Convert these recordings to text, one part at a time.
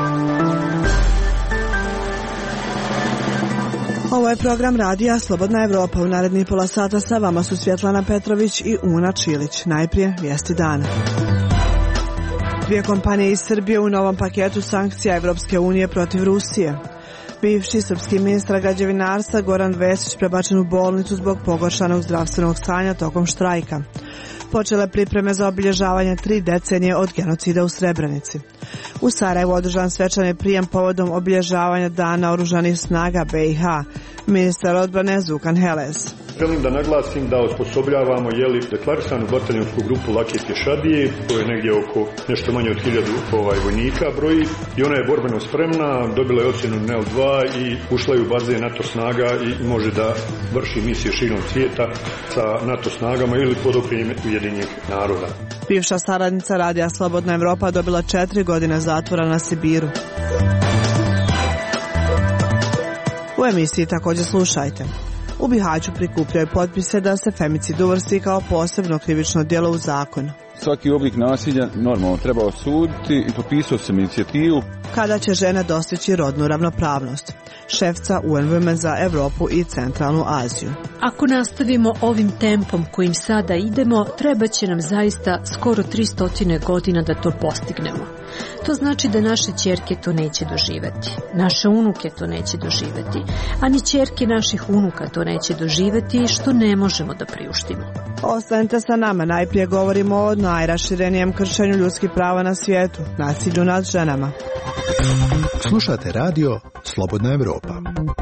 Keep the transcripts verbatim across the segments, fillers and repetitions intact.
Ovo je program radija Slobodna Evropa. U narednih pola sata sa vama su Svjetlana Petrović i Una Čilić. Najprije vijesti dana. Dvije kompanije iz Srbije u novom paketu sankcija Evropske unije protiv Rusije. Bivši srpski ministar građevinarstva Goran Vesić prebačen u bolnicu zbog pogoršanog zdravstvenog stanja tokom štrajka. Počele pripreme za obilježavanje tri decenije od genocida u Srebrenici. U Sarajevu održan svečani prijem povodom obilježavanja Dana oružanih snaga be i ha. Ministar odbrane Zukan Heles. Želim da naglasim da osposobljavamo jeli, deklarisanu bataljonsku grupu lake pješadije, koja je negdje oko nešto manje od hiljadu ovaj, vojnika broji, i ona je borbeno spremna, dobila je ocjenu N E L dva i ušla je u baze NATO snaga i može da vrši misije širom svijeta sa NATO snagama ili pod okriljem Ujedinjenih naroda. Bivša saradnica radija Slobodna Evropa dobila četiri godine zatvora na Sibiru. U emisiji također slušajte. U Bihaću prikupljaju potpise da se femicid uvrsti kao posebno krivično djelo u zakon. Svaki oblik nasilja normalno treba osuditi i potpisao sam inicijativu. Kada će žene dostići rodnu ravnopravnost? Šefca U N Women za Evropu i Centralnu Aziju. Ako nastavimo ovim tempom kojim sada idemo, treba će nam zaista skoro tristo godina da to postignemo. To znači da naše ćerke to neće doživjeti, naše unuke to neće doživjeti, a ni ćerke naših unuka to neće doživjeti, što ne možemo da priuštimo. Ostanite sa nama, najprije govorimo o najraširenijem kršenju ljudskih prava na svijetu, nasilju nad ženama. Slušate radio Slobodna Evropa.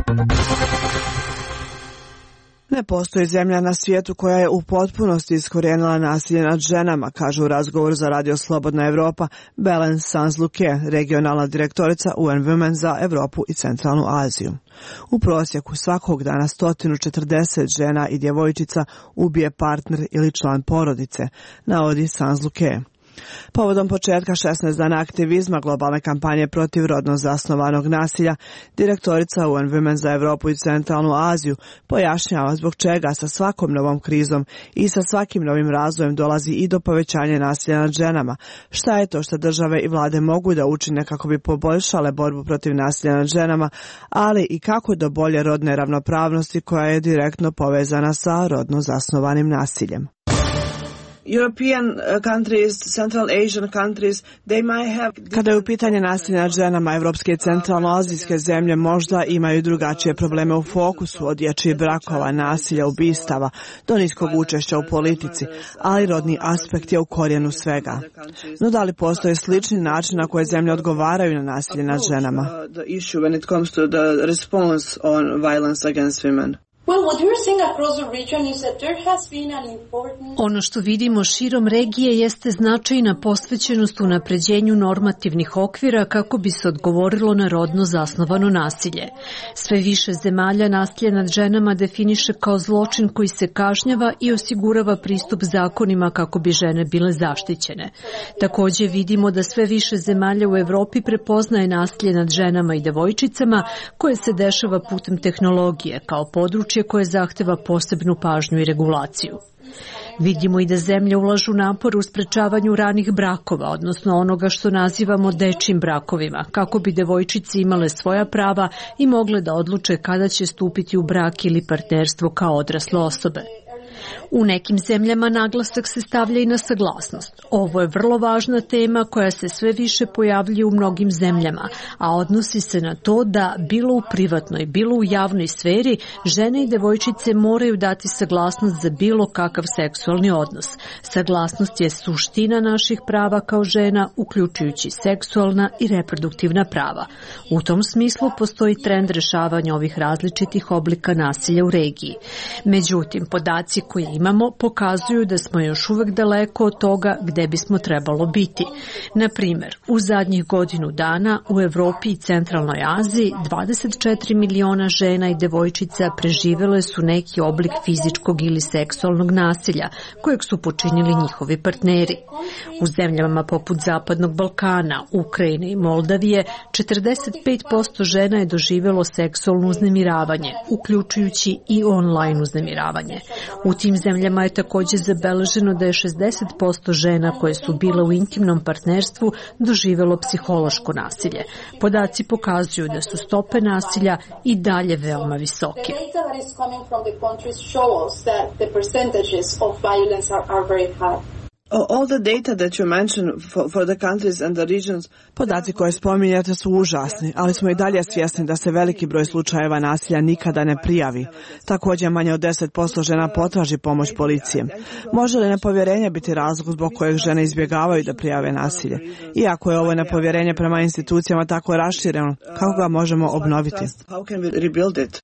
Ne postoji zemlja na svijetu koja je u potpunosti iskorijenila nasilje nad ženama, kaže u razgovoru za radio Slobodna Evropa Belen Sanz-Luque, regionalna direktorica U N Women za Evropu i Centralnu Aziju. U prosjeku svakog dana sto četrdeset žena i djevojčica ubije partner ili član porodice, navodi Sanz-Luque. Povodom početka šesnaest dana aktivizma globalne kampanje protiv rodno zasnovanog nasilja, direktorica U N Women za Evropu i Centralnu Aziju pojašnjava zbog čega sa svakom novom krizom i sa svakim novim razvojem dolazi i do povećanja nasilja nad ženama. Šta je to što države i vlade mogu da učine kako bi poboljšale borbu protiv nasilja nad ženama, ali i kako do bolje rodne ravnopravnosti koja je direktno povezana sa rodno zasnovanim nasiljem. European countries, Central Asian countries, they might have... Kada je u pitanje nasilja nad ženama, evropske i centralnoazijske zemlje možda imaju drugačije probleme u fokusu, od dječjih brakova, nasilja, ubistava, do niskog učešća u politici, ali rodni aspekt je u korijenu svega. No da li postoje slični način na koje zemlje odgovaraju na nasilje nad ženama? Ono što vidimo širom regije jeste značajna posvećenost unapređenju normativnih okvira kako bi se odgovorilo na rodno zasnovano nasilje. Sve više zemalja nasilje nad ženama definiše kao zločin koji se kažnjava i osigurava pristup zakonima kako bi žene bile zaštićene. Također vidimo da sve više zemalja u Evropi prepoznaje nasilje nad ženama i devojčicama koje se dešava putem tehnologije kao područje koje zahteva posebnu pažnju i regulaciju. Vidimo i da zemlje ulažu napor u sprečavanju ranih brakova, odnosno onoga što nazivamo dečjim brakovima, kako bi devojčice imale svoja prava i mogle da odluče kada će stupiti u brak ili partnerstvo kao odrasle osobe. U nekim zemljama naglasak se stavlja i na saglasnost. Ovo je vrlo važna tema koja se sve više pojavljuje u mnogim zemljama, a odnosi se na to da bilo u privatnoj, bilo u javnoj sferi, žene i devojčice moraju dati saglasnost za bilo kakav seksualni odnos. Saglasnost je suština naših prava kao žena, uključujući seksualna i reproduktivna prava. U tom smislu postoji trend rešavanja ovih različitih oblika nasilja u regiji. Međutim, podaci koje imamo pokazuju da smo još uvek daleko od toga gde bismo trebalo biti. Na primjer, u zadnjih godinu dana u Evropi i Centralnoj Aziji dvadeset četiri miliona žena i devojčica preživele su neki oblik fizičkog ili seksualnog nasilja kojeg su počinili njihovi partneri. U zemljama poput Zapadnog Balkana, Ukrajine i Moldavije četrdeset pet posto žena je doživjelo seksualno uznemiravanje, uključujući i online uznemiravanje. U U tim zemljama je takođe zabeleženo da je šezdeset posto žena koje su bile u intimnom partnerstvu doživelo psihološko nasilje. Podaci pokazuju da su stope nasilja i dalje veoma visoke. All the data that you mentioned for, for the countries and the regions. Podaci koje spominjate su užasni, ali smo i dalje svjesni da se veliki broj slučajeva nasilja nikada ne prijavi. Također manje od deset posto žena potraži pomoć policije. Može li nepovjerenje biti razlog zbog kojeg žene izbjegavaju da prijave nasilje? Iako je ovo nepovjerenje prema institucijama tako rašireno, kako ga možemo obnoviti? How can we rebuild it?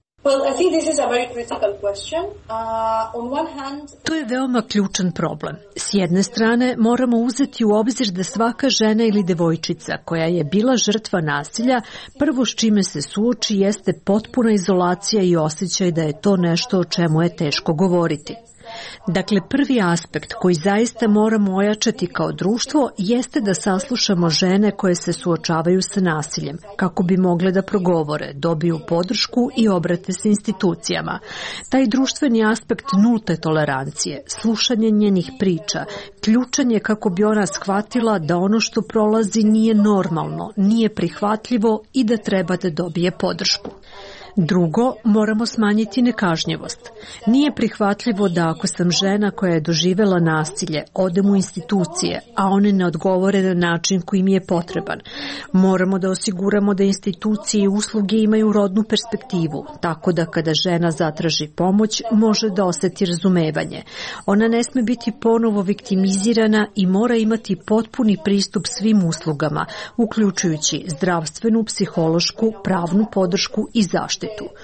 To je veoma ključan problem. S jedne strane, moramo uzeti u obzir da svaka žena ili devojčica koja je bila žrtva nasilja, prvo s čime se suoči jeste potpuna izolacija i osjećaj da je to nešto o čemu je teško govoriti. Dakle, prvi aspekt koji zaista moramo ojačati kao društvo jeste da saslušamo žene koje se suočavaju sa nasiljem, kako bi mogle da progovore, dobiju podršku i obrate se institucijama. Taj društveni aspekt nulte tolerancije, slušanje njenih priča, ključan je kako bi ona shvatila da ono što prolazi nije normalno, nije prihvatljivo i da treba da dobije podršku. Drugo, moramo smanjiti nekažnjivost. Nije prihvatljivo da ako sam žena koja je doživela nasilje, odem u institucije, a one ne odgovore na način koji mi je potreban. Moramo da osiguramo da institucije i usluge imaju rodnu perspektivu, tako da kada žena zatraži pomoć, može da oseti razumevanje. Ona ne sme biti ponovo viktimizirana i mora imati potpuni pristup svim uslugama, uključujući zdravstvenu, psihološku, pravnu podršku i zaštitu.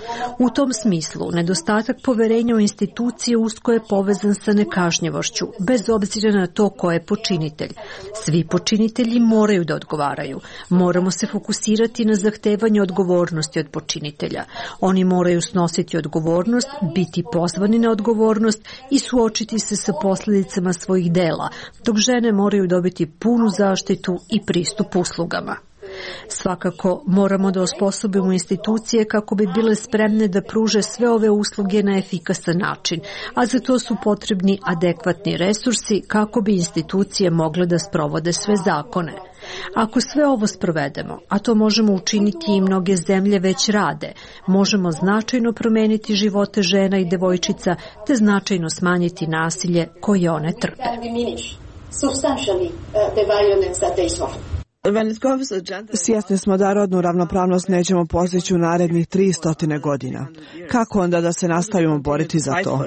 U tom smislu, nedostatak poverenja u institucije usko je povezan sa nekažnjivošću, bez obzira na to ko je počinitelj. Svi počinitelji moraju da odgovaraju. Moramo se fokusirati na zahtevanje odgovornosti od počinitelja. Oni moraju snositi odgovornost, biti pozvani na odgovornost i suočiti se sa posljedicama svojih dela, dok žene moraju dobiti punu zaštitu i pristup uslugama. Svakako moramo da osposobimo institucije kako bi bile spremne da pruže sve ove usluge na efikasan način, a za to su potrebni adekvatni resursi kako bi institucije mogle da sprovode sve zakone. Ako sve ovo sprovedemo, a to možemo učiniti i mnoge zemlje već rade, možemo značajno promeniti živote žena i devojčica te značajno smanjiti nasilje koje one trpe. Svjesni smo da rodnu ravnopravnost nećemo postići u narednih tristo godina. Kako onda da se nastavimo boriti za to?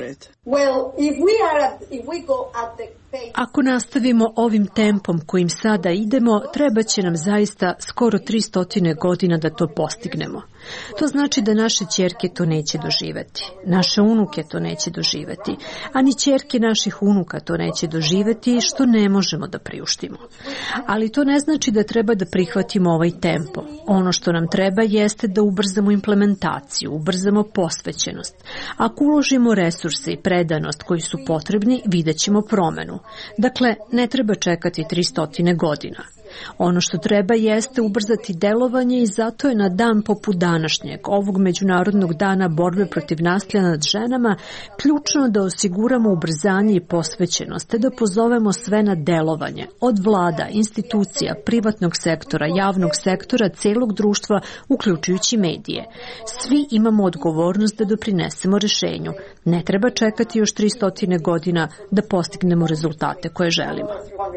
Ako nastavimo ovim tempom kojim sada idemo, treba će nam zaista skoro tristo godina da to postignemo. To znači da naše ćerke to neće doživeti, naše unuke to neće doživeti, a ni ćerke naših unuka to neće doživeti, što ne možemo da priuštimo. Ali to ne znači da treba da prihvatimo ovaj tempo. Ono što nam treba jeste da ubrzamo implementaciju, ubrzamo posvećenost. Ako uložimo resurse i predanost koji su potrebni, vidjet ćemo promenu. Dakle, ne treba čekati tristo godina. Ono što treba jeste ubrzati delovanje i zato je na dan poput današnjeg, ovog Međunarodnog dana borbe protiv nasilja nad ženama, ključno da osiguramo ubrzanje i posvećenost, te da pozovemo sve na delovanje, od vlada, institucija, privatnog sektora, javnog sektora, celog društva, uključujući medije. Svi imamo odgovornost da doprinesemo rešenju. Ne treba čekati još tristo godina da postignemo rezultate koje želimo.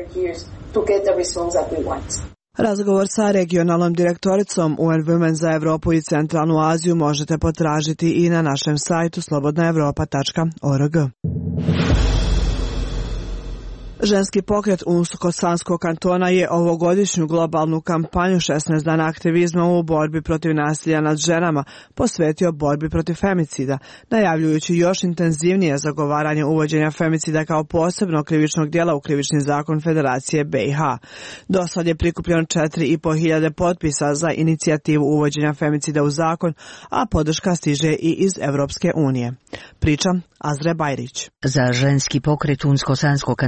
Razgovor sa regionalnom direktoricom U N Women za Evropu i Centralnu Aziju možete potražiti i na našem sajtu slobodna evropa tačka org. Ženski pokret Unsko-Sanskog kantona je ovogodišnju globalnu kampanju šesnaest dana aktivizma u borbi protiv nasilja nad ženama posvetio borbi protiv femicida, najavljujući još intenzivnije zagovaranje uvođenja femicida kao posebnog krivičnog djela u krivični zakon Federacije B i H. Do sad je prikupljeno četiri i po hiljade potpisa za inicijativu uvođenja femicida u zakon, a podrška stiže i iz Evropske unije. Priča Azre Bajrić. Za ženski pokret Unsko-Sanskog kantona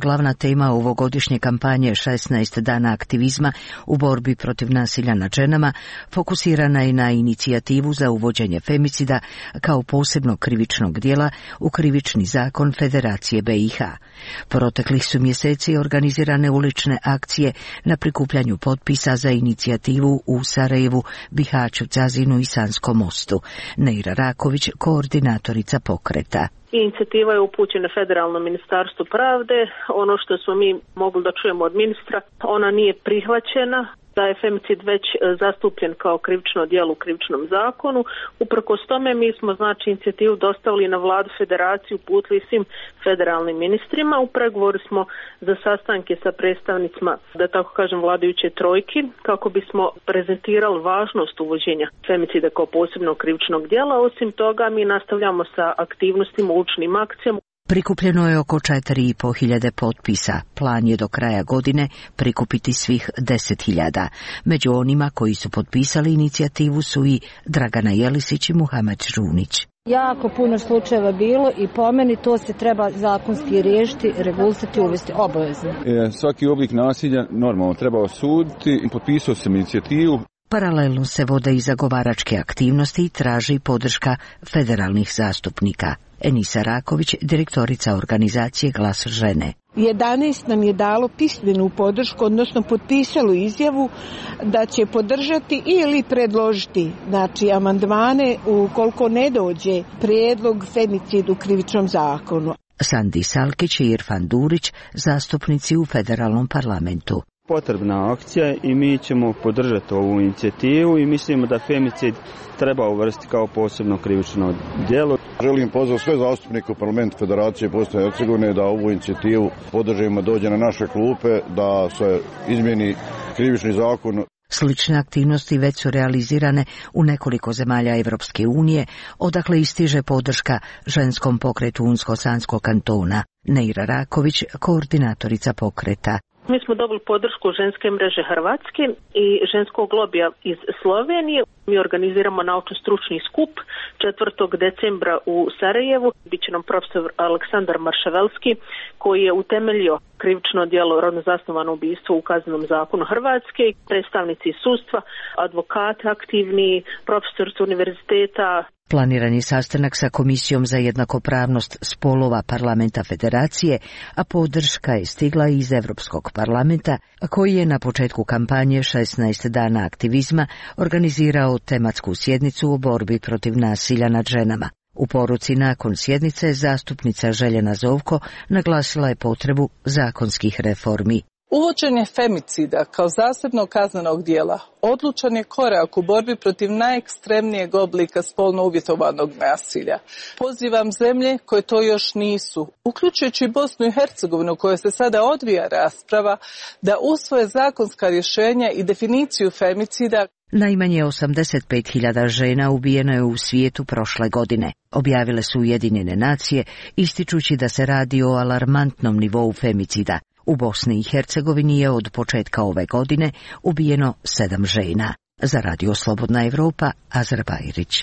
glavna tema ovogodišnje kampanje šesnaest dana aktivizma u borbi protiv nasilja nad ženama fokusirana je na inicijativu za uvođenje femicida kao posebnog krivičnog djela u krivični zakon Federacije B i H. Proteklih su mjeseci organizirane ulične akcije na prikupljanju potpisa za inicijativu u Sarajevu, Bihaću, Cazinu i Sanskom mostu. Neira Raković, koordinatorica pokreta. Inicijativa je upućena Federalnom ministarstvu pravde. Ono što smo mi mogli da čujemo od ministra, ona nije prihvaćena, da je femicid već zastupljen kao krivično djelo u krivičnom zakonu. Uprkos tome mi smo znači inicijativu dostavili na vladu federaciju, uputili svim federalnim ministrima. U pregovoru smo za sastanke sa predstavnicima, da tako kažem, vladajuće trojki, kako bismo prezentirali važnost uvođenja femicida kao posebnog krivičnog djela. Osim toga mi nastavljamo sa aktivnostima, uličnim akcijama. Prikupljeno je oko četiri i po hiljade potpisa. Plan je do kraja godine prikupiti svih deset hiljada. Među onima koji su potpisali inicijativu su i Dragana Jelisić i Muhamed Žunić. Jako puno slučajeva bilo i po meni to se treba zakonski riješiti, regulisati, uvesti obavezno. E, svaki oblik nasilja normalno treba osuditi i potpisao sam inicijativu. Paralelno se vode i zagovaračke aktivnosti i traži podrška federalnih zastupnika. Enisa Raković, direktorica organizacije Glas žene. jedanaest nam je dalo pismenu podršku, odnosno potpisalo izjavu da će podržati ili predložiti, znači, amandmane ukoliko ne dođe prijedlog femicid u krivičnom zakonu. Sandi Salkić i Irfan Durić, zastupnici u federalnom parlamentu. Potrebna akcija i mi ćemo podržati ovu inicijativu i mislimo da femicid treba uvrstiti kao posebno krivično djelo. Želim pozvati sve zastupnike u parlamentu Federacije Bosne i Hercegovine da ovu inicijativu podržimo, dođe na naše klupe, da se izmijeni krivični zakon. Slične aktivnosti već su realizirane u nekoliko zemalja Evropske unije, odakle istiže podrška ženskom pokretu Unsko-Sanskog kantona. Neira Raković, koordinatorica pokreta. Mi smo dobili podršku ženske mreže Hrvatske i ženskog lobija iz Slovenije. Mi organiziramo naučno-stručni skup četvrtog decembra u Sarajevu. Biće nam profesor Aleksandar Maršavelski, koji je utemeljio krivično djelo rodno zasnovano ubistvo u Kaznenom zakonu Hrvatske, predstavnici sudstva, advokati aktivni, profesor s univerziteta. Planirani sastanak sa Komisijom za jednakopravnost spolova Parlamenta Federacije, a podrška je stigla iz Europskog parlamenta, koji je na početku kampanje šesnaest dana aktivizma organizirao tematsku sjednicu o borbi protiv nasilja nad ženama. U poruci nakon sjednice zastupnica Željena Zovko naglasila je potrebu zakonskih reformi. Uvođenje femicida kao zasebnog kaznenog djela odlučan je korak u borbi protiv najekstremnijeg oblika spolno uvjetovanog nasilja. Pozivam zemlje koje to još nisu, uključujući Bosnu i Hercegovinu, u kojoj se sada odvija rasprava, da usvoje zakonska rješenja i definiciju femicida. Najmanje osamdeset pet hiljada žena ubijeno je u svijetu prošle godine, objavile su Ujedinjene nacije, ističući da se radi o alarmantnom nivou femicida. U Bosni i Hercegovini je od početka ove godine ubijeno sedam žena. Za Radio Slobodna Evropa, Azra Bajrić.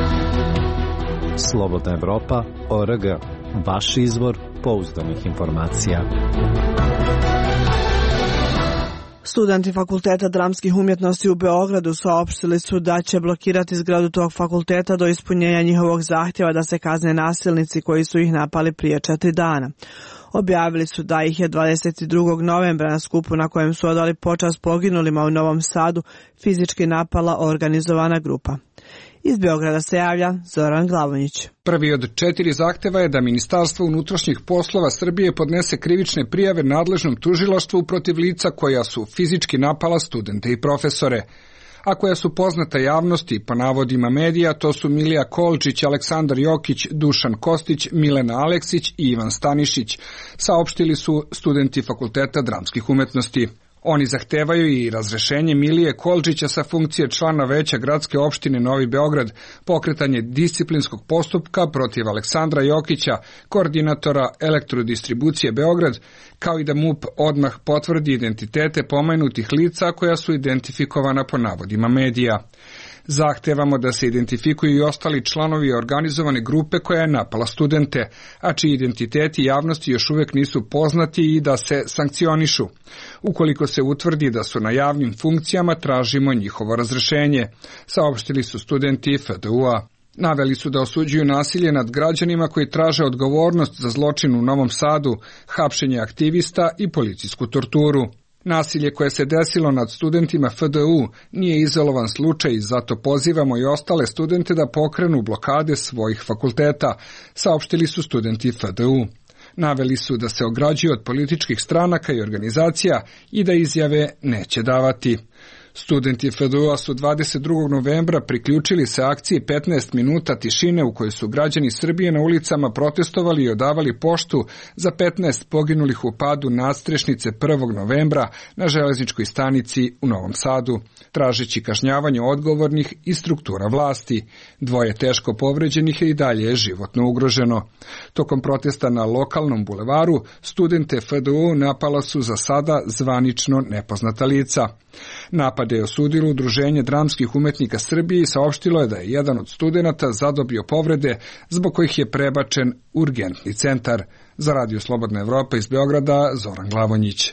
Slobodna Evropa, O R G. Vaš izvor pouzdanih informacija. Studenti Fakulteta dramskih umjetnosti u Beogradu saopštili su da će blokirati zgradu tog fakulteta do ispunjenja njihovog zahtjeva da se kazne nasilnici koji su ih napali prije četiri dana. Objavili su da ih je dvadeset drugog novembra na skupu na kojem su odali počast poginulima u Novom Sadu fizički napala organizovana grupa. Iz Beograda se javlja Zoran Glavonjić. Prvi od četiri zahteva je da Ministarstvo unutrašnjih poslova Srbije podnese krivične prijave nadležnom tužilaštvu protiv lica koja su fizički napala studente i profesore, a koja su poznata javnosti po navodima medija. To su Milija Kolčić, Aleksandar Jokić, Dušan Kostić, Milena Aleksić i Ivan Stanišić, saopštili su studenti Fakulteta dramskih umetnosti. Oni zahtevaju i razrešenje Milije Kolčića sa funkcije člana veća gradske opštine Novi Beograd, pokretanje disciplinskog postupka protiv Aleksandra Jokića, koordinatora Elektrodistribucije Beograd, kao i da M U P odmah potvrdi identitete pomenutih lica koja su identifikovana po navodima medija. Zahtevamo da se identifikuju i ostali članovi organizovane grupe koja je napala studente, a čiji identiteti javnosti još uvijek nisu poznati i da se sankcionišu. Ukoliko se utvrdi da su na javnim funkcijama, tražimo njihovo razrešenje, saopštili su studenti F D U-a. Naveli su da osuđuju nasilje nad građanima koji traže odgovornost za zločin u Novom Sadu, hapšenje aktivista i policijsku torturu. Nasilje koje se desilo nad studentima F D U nije izolovan slučaj i zato pozivamo i ostale studente da pokrenu blokade svojih fakulteta, saopštili su studenti F D U. Naveli su da se ograđuju od političkih stranaka i organizacija i da izjave neće davati. Studenti F D U-a su dvadeset drugog novembra priključili se akciji petnaest minuta tišine u kojoj su građani Srbije na ulicama protestovali i odavali poštu za petnaest poginulih u padu nadstrešnice prvog novembra na železničkoj stanici u Novom Sadu, tražeći kažnjavanje odgovornih i struktura vlasti. Dvoje teško povređenih i dalje je životno ugroženo. Tokom protesta na lokalnom bulevaru studente F D U napala su za sada zvanično nepoznata lica. Napade je osudilo Udruženje dramskih umetnika Srbije i saopštilo je da je jedan od studenata zadobio povrede zbog kojih je prebačen u urgentni centar. Za Radio Slobodna Evropa iz Beograda, Zoran Glavonjić.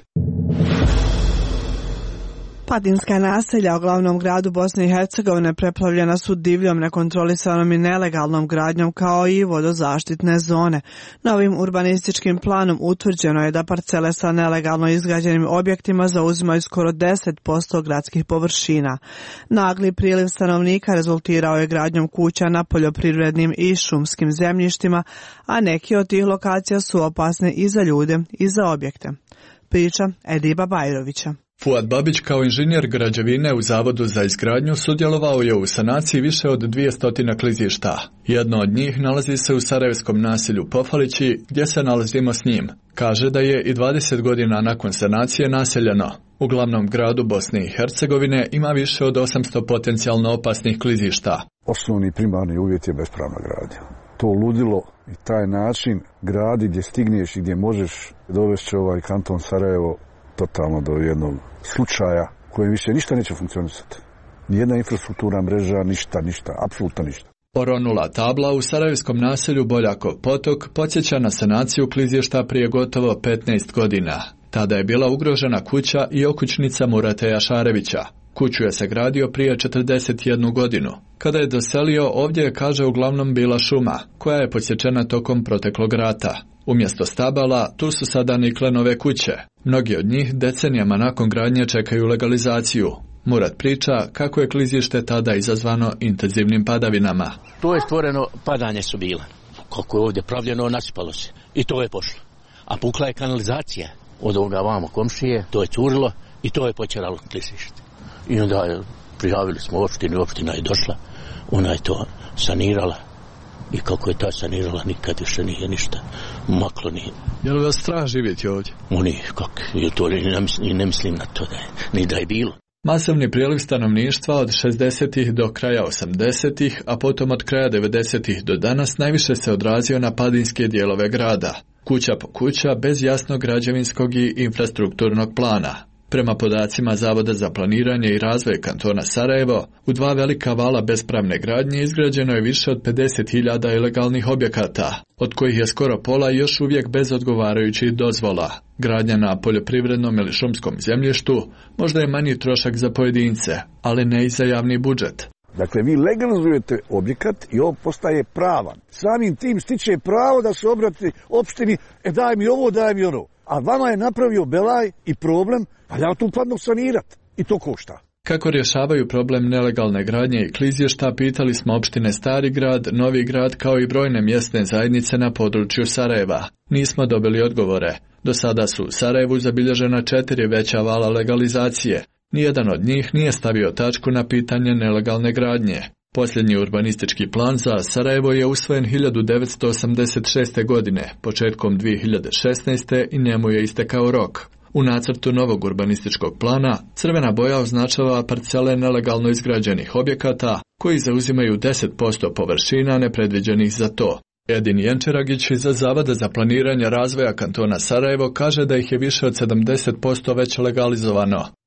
Padinska naselja u glavnom gradu Bosne i Hercegovine preplavljena su divljom, nekontrolisanom i nelegalnom gradnjom kao i vodozaštitne zone. Novim urbanističkim planom utvrđeno je da parcele sa nelegalno izgrađenim objektima zauzimaju skoro deset posto gradskih površina. Nagli priliv stanovnika rezultirao je gradnjom kuća na poljoprivrednim i šumskim zemljištima, a neki od tih lokacija su opasne i za ljude i za objekte. Priča Ediba Bajrovića. Fuad Babić kao inženjer građevine u Zavodu za izgradnju sudjelovao je u sanaciji više od dvjesto klizišta. Jedno od njih nalazi se u sarajevskom naselju Pofalići, gdje se nalazimo s njim. Kaže da je i dvadeset godina nakon sanacije naseljeno. U glavnom gradu Bosne i Hercegovine ima više od osamsto potencijalno opasnih klizišta. Osnovni primarni uvjet je bespravna gradnja. To ludilo i taj način gradi gdje stigneš i gdje možeš dovesti ovaj kanton Sarajevo totalno do jednog slučaja kojem više ništa neće funkcionisati. Nijedna infrastruktura, mreža, ništa, ništa, apsolutno ništa. Oronula tabla u sarajevskom naselju Boljakov potok podsjeća na sanaciju klizišta prije gotovo petnaest godina. Tada je bila ugrožena kuća i okućnica Murata Jašarevića. Kuću je sagradio prije četrdeset jednu godinu. Kada je doselio, ovdje je, kaže, uglavnom bila šuma, koja je posječena tokom proteklog rata. Umjesto stabala, tu su sada nikle nove kuće. Mnogi od njih decenijama nakon gradnje čekaju legalizaciju. Murat priča kako je klizište tada izazvano intenzivnim padavinama. To je stvoreno, padanje su bila. Kako je ovdje pravljeno, nasipalo se. I to je pošlo. A pukla je kanalizacija od ovoga vamo komšije, to je curilo i to je počeralo klizište. I onda je, prijavili smo opštinu, opština je došla, ona je to sanirala. I kako je ta sanirala, nikad više nije ništa maklo nije. Je li vas strah živjeti ovdje? Oni, kako, to ne mislim, ne mislim na to da je, ni da je bilo. Masovni priliv stanovništva od šezdesetih do kraja osamdesetih, a potom od kraja devedesetih do danas najviše se odrazio na padinske dijelove grada. Kuća po kuća, bez jasnog građevinskog i infrastrukturnog plana. Prema podacima Zavoda za planiranje i razvoj kantona Sarajevo, u dva velika vala bespravne gradnje izgrađeno je više od pedeset hiljada ilegalnih objekata, od kojih je skoro pola još uvijek bez odgovarajućih dozvola. Gradnja na poljoprivrednom ili šumskom zemljištu možda je manji trošak za pojedince, ali ne i za javni budžet. Dakle, vi legalizujete objekat i on postaje pravan. Samim tim stiče pravo da se obrati opštini, e daj mi ovo, daj mi ono. A vama je napravio belaj i problem, pa ja tu padnu sanirati. I to košta. Kako rješavaju problem nelegalne gradnje i klizišta, pitali smo opštine Stari grad, Novi grad kao i brojne mjesne zajednice na području Sarajeva. Nismo dobili odgovore. Do sada su u Sarajevu zabilježena četiri veća vala legalizacije. Nijedan od njih nije stavio tačku na pitanje nelegalne gradnje. Posljednji urbanistički plan za Sarajevo je usvojen hiljadu devetsto osamdeset šeste. godine, početkom dvije hiljade šesnaeste. i njemu je istekao rok. U nacrtu novog urbanističkog plana crvena boja označava parcele nelegalno izgrađenih objekata koji zauzimaju deset posto površina nepredviđenih za to. Edin Jenčeragić iz Zavoda za planiranje razvoja kantona Sarajevo kaže da ih je više od sedamdeset posto već legalizovano.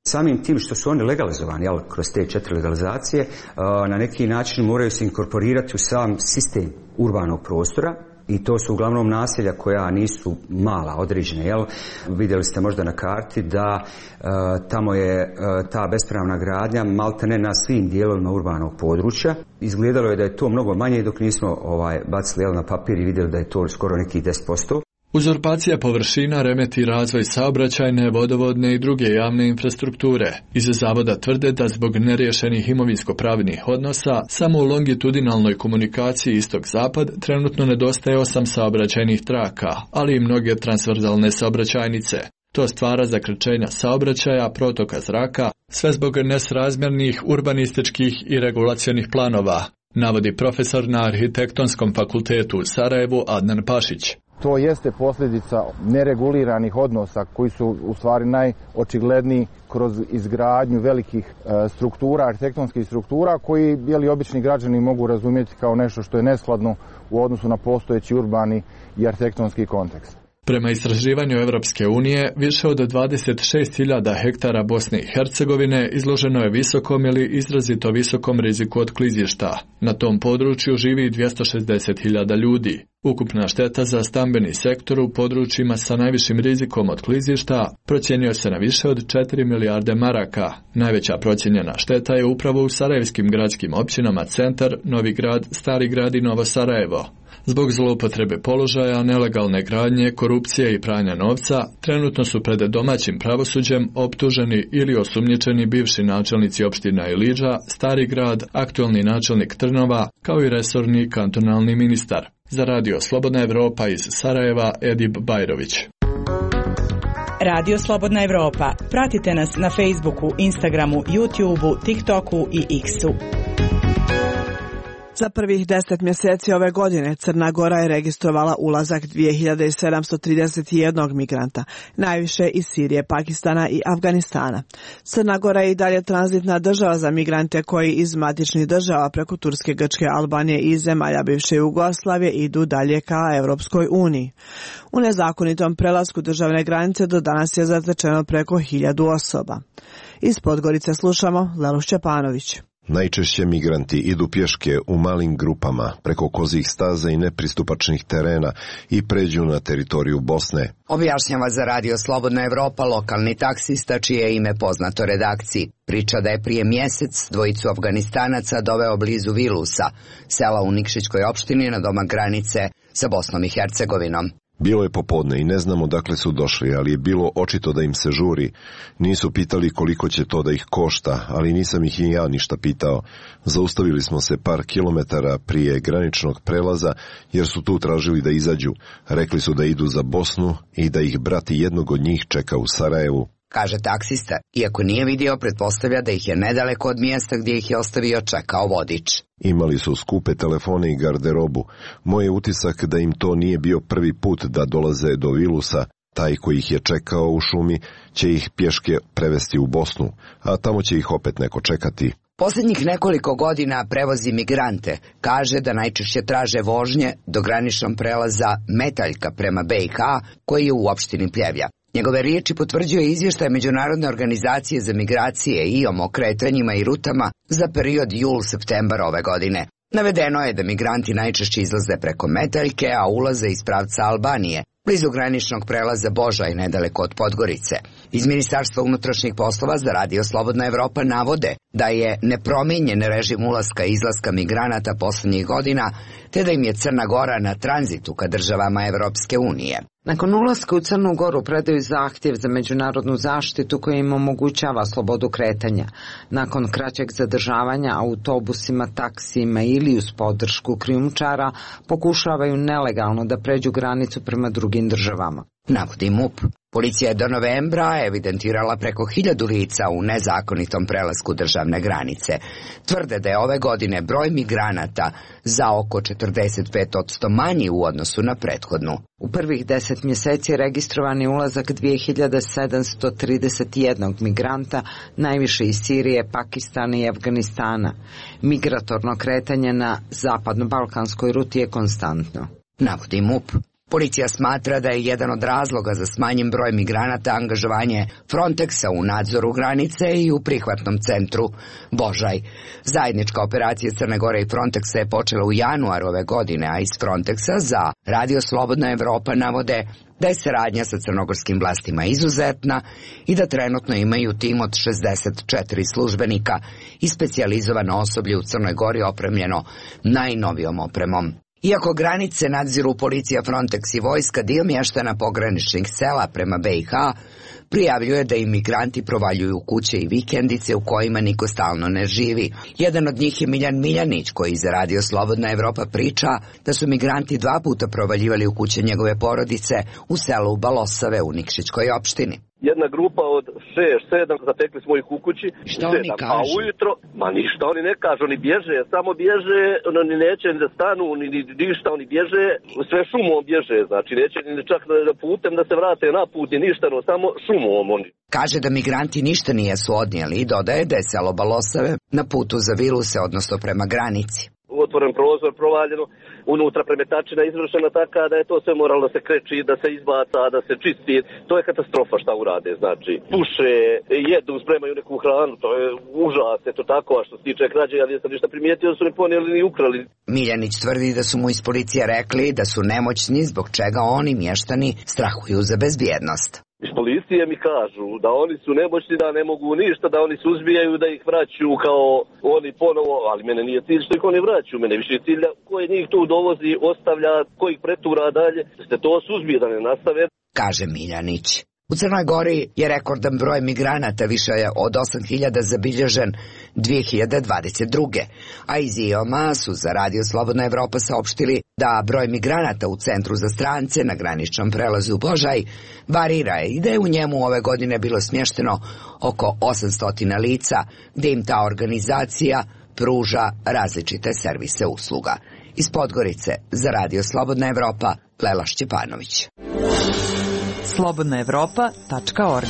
Samim tim što su oni legalizovani, jel, kroz te četiri legalizacije, na neki način moraju se inkorporirati u sam sistem urbanog prostora. I to su uglavnom naselja koja nisu mala, određene, jel? Vidjeli ste možda na karti da e, tamo je e, ta bespravna gradnja maltene na svim dijelovima urbanog područja. Izgledalo je da je to mnogo manje dok nismo ovaj, bacili jel, na papir i vidjeli da je to skoro nekih deset posto. Uzurpacija površina remeti razvoj saobraćajne, vodovodne i druge javne infrastrukture. Iz zavoda tvrde da zbog neriješenih imovinsko-pravnih odnosa samo u longitudinalnoj komunikaciji istok-zapad trenutno nedostaje osam saobraćajnih traka, ali i mnoge transverzalne saobraćajnice. To stvara zakrčenja saobraćaja, protoka zraka, sve zbog nesrazmjernih urbanističkih i regulacionih planova, navodi profesor na Arhitektonskom fakultetu u Sarajevu Adnan Pašić. To jeste posljedica nereguliranih odnosa koji su u stvari najočigledniji kroz izgradnju velikih struktura, arhitektonskih struktura koji bijeli obični građani mogu razumjeti kao nešto što je neskladno u odnosu na postojeći urbani i arhitektonski kontekst. Prema istraživanju Evropske unije, više od dvadeset šest hiljada hektara Bosne i Hercegovine izloženo je visokom ili izrazito visokom riziku od klizišta. Na tom području živi dvjesto šezdeset hiljada ljudi. Ukupna šteta za stambeni sektor u područjima sa najvišim rizikom od klizišta procjenjuje se na više od četiri milijarde maraka. Najveća procijenjena šteta je upravo u sarajevskim gradskim općinama Centar, Novi Grad, Stari Grad i Novo Sarajevo. Zbog zloupotrebe položaja, nelegalne gradnje, korupcije i pranja novca, trenutno su pred domaćim pravosuđem optuženi ili osumnjičeni bivši načelnici opština Ilidža, Stari Grad, aktualni načelnik Trnova, kao i resorni kantonalni ministar. Za Radio Slobodna Evropa iz Sarajeva, Edip Bajrović. Radio Slobodna Evropa. Pratite nas na Facebooku, Instagramu, YouTubeu, TikToku i X-u. Za prvih deset mjeseci ove godine Crna Gora je registrovala ulazak dvije hiljade sedamsto trideset jedan migranta, najviše iz Sirije, Pakistana i Afganistana. Crna Gora je i dalje tranzitna država za migrante koji iz matičnih država preko Turske, Grčke, Albanije i zemalja bivše Jugoslavije idu dalje ka Europskoj uniji. U nezakonitom prelasku državne granice do danas je zatečeno preko hiljadu osoba. Iz Podgorice slušamo Lelu Šćepanović. Najčešće migranti idu pješke u malim grupama preko kozih staza i nepristupačnih terena i pređu na teritoriju Bosne. Objašnjava za Radio Slobodna Evropa lokalni taksista čije je ime poznato redakciji. Priča da je prije mjesec dvojicu Afganistanaca doveo blizu Vilusa, sela u Nikšićkoj opštini na domak granice sa Bosnom i Hercegovinom. Bilo je popodne i ne znamo dakle su došli, ali je bilo očito da im se žuri. Nisu pitali koliko će to da ih košta, ali nisam ih i ja ništa pitao. Zaustavili smo se par kilometara prije graničnog prelaza jer su tu tražili da izađu. Rekli su da idu za Bosnu i da ih brat jednog od njih čeka u Sarajevu. Kaže taksista, iako nije vidio, pretpostavlja da ih je nedaleko od mjesta gdje ih je ostavio čekao vodič. Imali su skupe telefone i garderobu. Moj je utisak da im to nije bio prvi put da dolaze do Vilusa. Taj koji ih je čekao u šumi će ih pješke prevesti u Bosnu, a tamo će ih opet neko čekati. Posljednjih nekoliko godina prevozi migrante. Kaže da najčešće traže vožnje do graničnog prelaza Metaljka prema B i H, koji je u opštini Pljevlja. Njegove riječi potvrđuje izvještaj Međunarodne organizacije za migracije I O M o kretanjima i rutama za period jul-septembar ove godine. Navedeno je da migranti najčešće izlaze preko Metaljke, a ulaze iz pravca Albanije, blizu graničnog prelaza Božaj, nedaleko od Podgorice. Iz Ministarstva unutrašnjih poslova za Radio Slobodna Evropa navode da je nepromijenjen režim ulaska i izlaska migranata posljednjih godina, te da im je Crna Gora na tranzitu ka državama Evropske unije. Nakon ulaska u Crnu Goru predaju zahtjev za međunarodnu zaštitu koja im omogućava slobodu kretanja. Nakon kraćeg zadržavanja autobusima, taksijima ili uz podršku krijumčara pokušavaju nelegalno da pređu granicu prema drugim državama. Navodi M U P. Policija je do novembra evidentirala preko hiljadu lica u nezakonitom prelasku državne granice. Tvrde da je ove godine broj migranata za oko četrdeset pet posto manji u odnosu na prethodnu. U prvih deset mjeseci registrovan je ulazak dvije hiljade sedamsto trideset jedan migranta, najviše iz Sirije, Pakistana i Afganistana. Migratorno kretanje na zapadno-balkanskoj ruti je konstantno. Navodi M U P. Policija smatra da je jedan od razloga za smanjen broj migranata angažovanje Frontexa u nadzoru granice i u prihvatnom centru Božaj. Zajednička operacija Crne Gore i Frontexa je počela u januaru ove godine, a iz Frontexa za Radio Slobodna Evropa navode da je saradnja sa crnogorskim vlastima izuzetna i da trenutno imaju tim od šezdeset četiri službenika i specijalizovano osoblje u Crnoj Gori opremljeno najnovijom opremom. Iako granice nadziru policija, Frontex i vojska, dio mještana pograničnih sela prema B i H prijavljuje da imigranti provaljuju kuće i vikendice u kojima niko stalno ne živi. Jedan od njih je Miljan Miljanić, koji za Radio Slobodna Evropa priča da su migranti dva puta provaljivali u kuće njegove porodice u selu Balosave u Nikšićkoj opštini. Jedna grupa od šest, sedam, zatekli smo ih u kući. Šta oni kažu? A ujutro, ma ništa, oni ne kažu, oni bježe, samo bježe, oni neće ni da stanu, ni, ni ništa, oni bježe, sve šumom bježe, znači neće ni čak da putem da se vrate na put, ni ništa, no samo šumom oni. Kaže da migranti ništa nijesu odnijeli i dodaje da je selo Balosave na putu za Viluse, odnosno prema granici. Otvoren prozor, provaljeno, unutra premetačina izvršena taka da je to sve moralo da se kreči, da se izbaca, da se čisti. To je katastrofa šta urade, znači. Puše, jedu, spremaju neku hranu, to je užas, eto tako, a što se tiče krađe, ja nisam ništa primijetio da su ne ponijeli ni ukrali. Miljanić tvrdi da su mu iz policije rekli da su nemoćni, zbog čega oni, mještani, strahuju za bezbjednost. Iz policije mi kažu da oni su nemoćni, da ne mogu ništa, da oni suzbijaju, da ih vraćaju kao oni ponovo, ali mene nije cilj što ih oni vraćaju, mene više cilj da koje njih tu dovozi, ostavlja, koji ih pretura dalje, da se to suzbije, da ne nastave. Kaže Miljanić. U Crnoj Gori je rekordan broj migranata, više je od osam hiljada zabilježen dvije hiljade dvadeset druge. A iz I O M-a su za Radio Slobodna Evropa saopštili da broj migranata u centru za strance na graničnom prelazu Božaj varira i da je u njemu ove godine bilo smješteno oko osamsto lica, gdje im ta organizacija pruža različite servise usluga. Iz Podgorice za Radio Slobodna Evropa, Lela Šćepanović. slobodna evropa tačka org.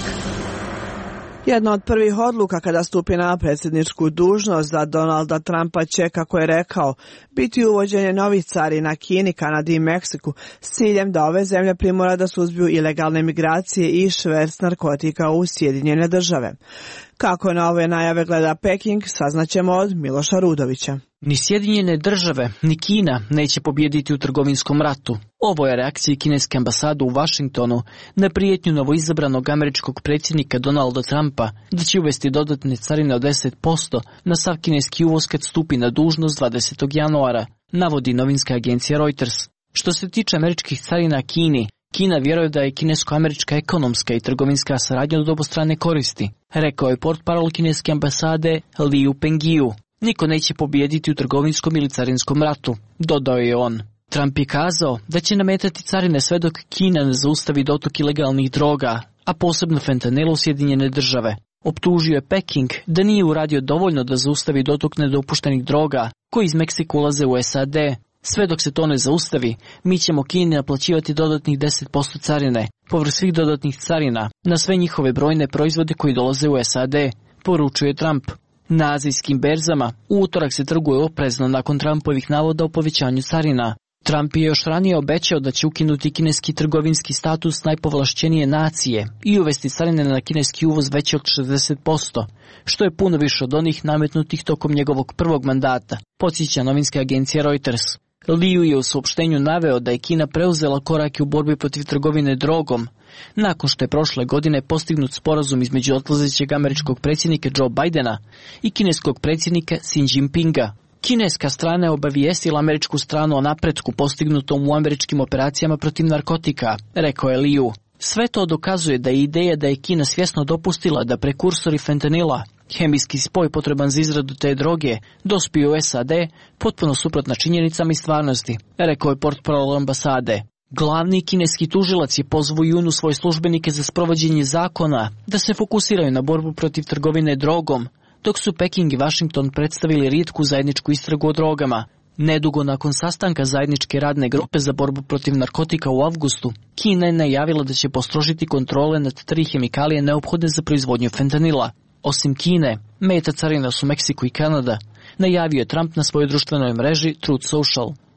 Jedna od prvih odluka kada stupi na predsjedničku dužnost za Donalda Trumpa će, kako je rekao, biti uvođenje novih carina Kini, Kanadi i Meksiku s ciljem da ove zemlje primora da suzbiju ilegalne migracije i šverc narkotika u Sjedinjene države. Kako na ove najave gleda Peking, saznaćemo od Miloša Rudovića. Ni Sjedinjene države, ni Kina neće pobijediti u trgovinskom ratu. Ovo je reakcija kineske ambasade u Vašingtonu na prijetnju novoizabranog američkog predsjednika Donalda Trumpa da će uvesti dodatne carine od deset posto na sav kineski uvoz kad stupi na dužnost dvadesetog januara, navodi novinska agencija Reuters. Što se tiče američkih carina Kini, Kina vjeruje da je kinesko-američka ekonomska i trgovinska saradnja od obostrane koristi, rekao je portparol kineske ambasade Liu Pengiju. Niko neće pobijediti u trgovinskom ili carinskom ratu, dodao je on. Trump je kazao da će nametati carine sve dok Kina ne zaustavi dotok ilegalnih droga, a posebno fentanila u Sjedinjene države. Optužio je Peking da nije uradio dovoljno da zaustavi dotok nedopuštenih droga koji iz Meksika ulaze u S A D. Sve dok se to ne zaustavi, mi ćemo Kini naplaćivati dodatnih deset posto carine, povrh svih dodatnih carina, na sve njihove brojne proizvode koji dolaze u S A D, poručuje Trump. Na azijskim berzama u utorak se trguje oprezno nakon Trumpovih navoda o povećanju carina. Trump je još ranije obećao da će ukinuti kineski trgovinski status najpovlašćenije nacije i uvesti carine na kineski uvoz veće od šezdeset posto, što je puno više od onih nametnutih tokom njegovog prvog mandata, podsjeća novinska agencija Reuters. Liu je u saopštenju naveo da je Kina preuzela korake u borbi protiv trgovine drogom, nakon što je prošle godine postignut sporazum između odlazećeg američkog predsjednika Joe Bidena i kineskog predsjednika Xi Jinpinga. Kineska strana je obavijestila američku stranu o napretku postignutom u američkim operacijama protiv narkotika, rekao je Liu. Sve to dokazuje da je ideja da je Kina svjesno dopustila da prekursori fentanila, hemijski spoj potreban za izradu te droge, dospiju u S A D, potpuno suprotna činjenicama i stvarnosti, rekao je portparol ambasade. Glavni kineski tužilac je pozvao u junu svoje službenike za sprovođenje zakona da se fokusiraju na borbu protiv trgovine drogom, dok su Peking i Washington predstavili rijetku zajedničku istragu o drogama. Nedugo nakon sastanka zajedničke radne grupe za borbu protiv narkotika u avgustu, Kina je najavila da će postrožiti kontrole nad tri hemikalije neophodne za proizvodnju fentanila. Osim Kine, meta carina su Meksiko i Kanada, najavio je Trump na svojoj društvenoj mreži Truth Social.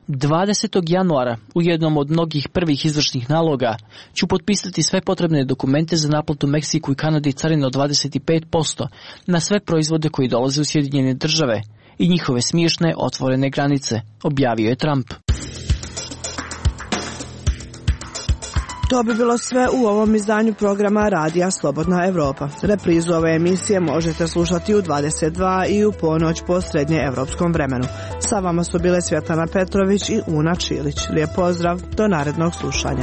dvadesetog januara, u jednom od mnogih prvih izvršnih naloga, ću potpisati sve potrebne dokumente za naplatu Meksiku i Kanadi carine od dvadeset pet posto na sve proizvode koji dolaze u Sjedinjene države i njihove smiješne otvorene granice, objavio je Trump. To bi bilo sve u ovom izdanju programa Radija Slobodna Evropa. Reprizu ove emisije možete slušati u dvadeset dva i u ponoć po srednjeevropskom vremenu. Sa vama su bile Svjetlana Petrović i Una Čilić. Lijep pozdrav, do narednog slušanja.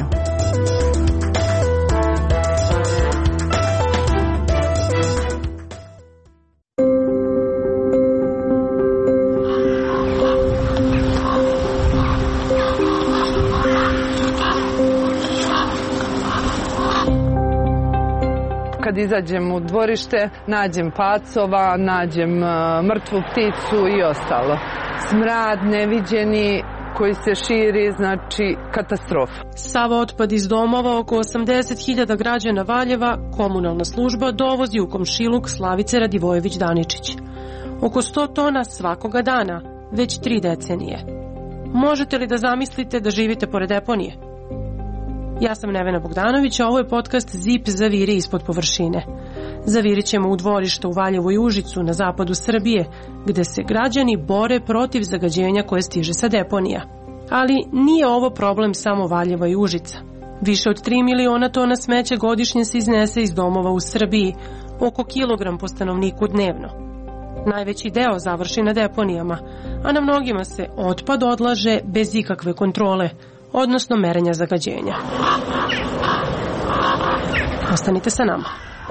Kad izađem u dvorište, nađem pacova, nađem mrtvu pticu i ostalo. Smrad neviđeni koji se širi, znači katastrofa. Sav otpad iz domova oko osamdeset hiljada građana Valjeva komunalna služba dovozi u komšiluk Slavice Radivojević-Daničić. Oko sto tona svakoga dana, već tri decenije. Možete li da zamislite da živite pored deponije? Ja sam Nevena Bogdanović, a ovo je podcast Zip zaviri ispod površine. Zavirit ćemo u dvorište u Valjevu i Užicu na zapadu Srbije, gde se građani bore protiv zagađenja koje stiže sa deponija. Ali nije ovo problem samo Valjeva i Užica. Više od tri miliona tona smeća godišnje se iznese iz domova u Srbiji, oko kilogram po stanovniku dnevno. Najveći deo završi na deponijama, a na mnogima se otpad odlaže bez ikakve kontrole, odnosno merenja zagađenja. Ostanite sa nama.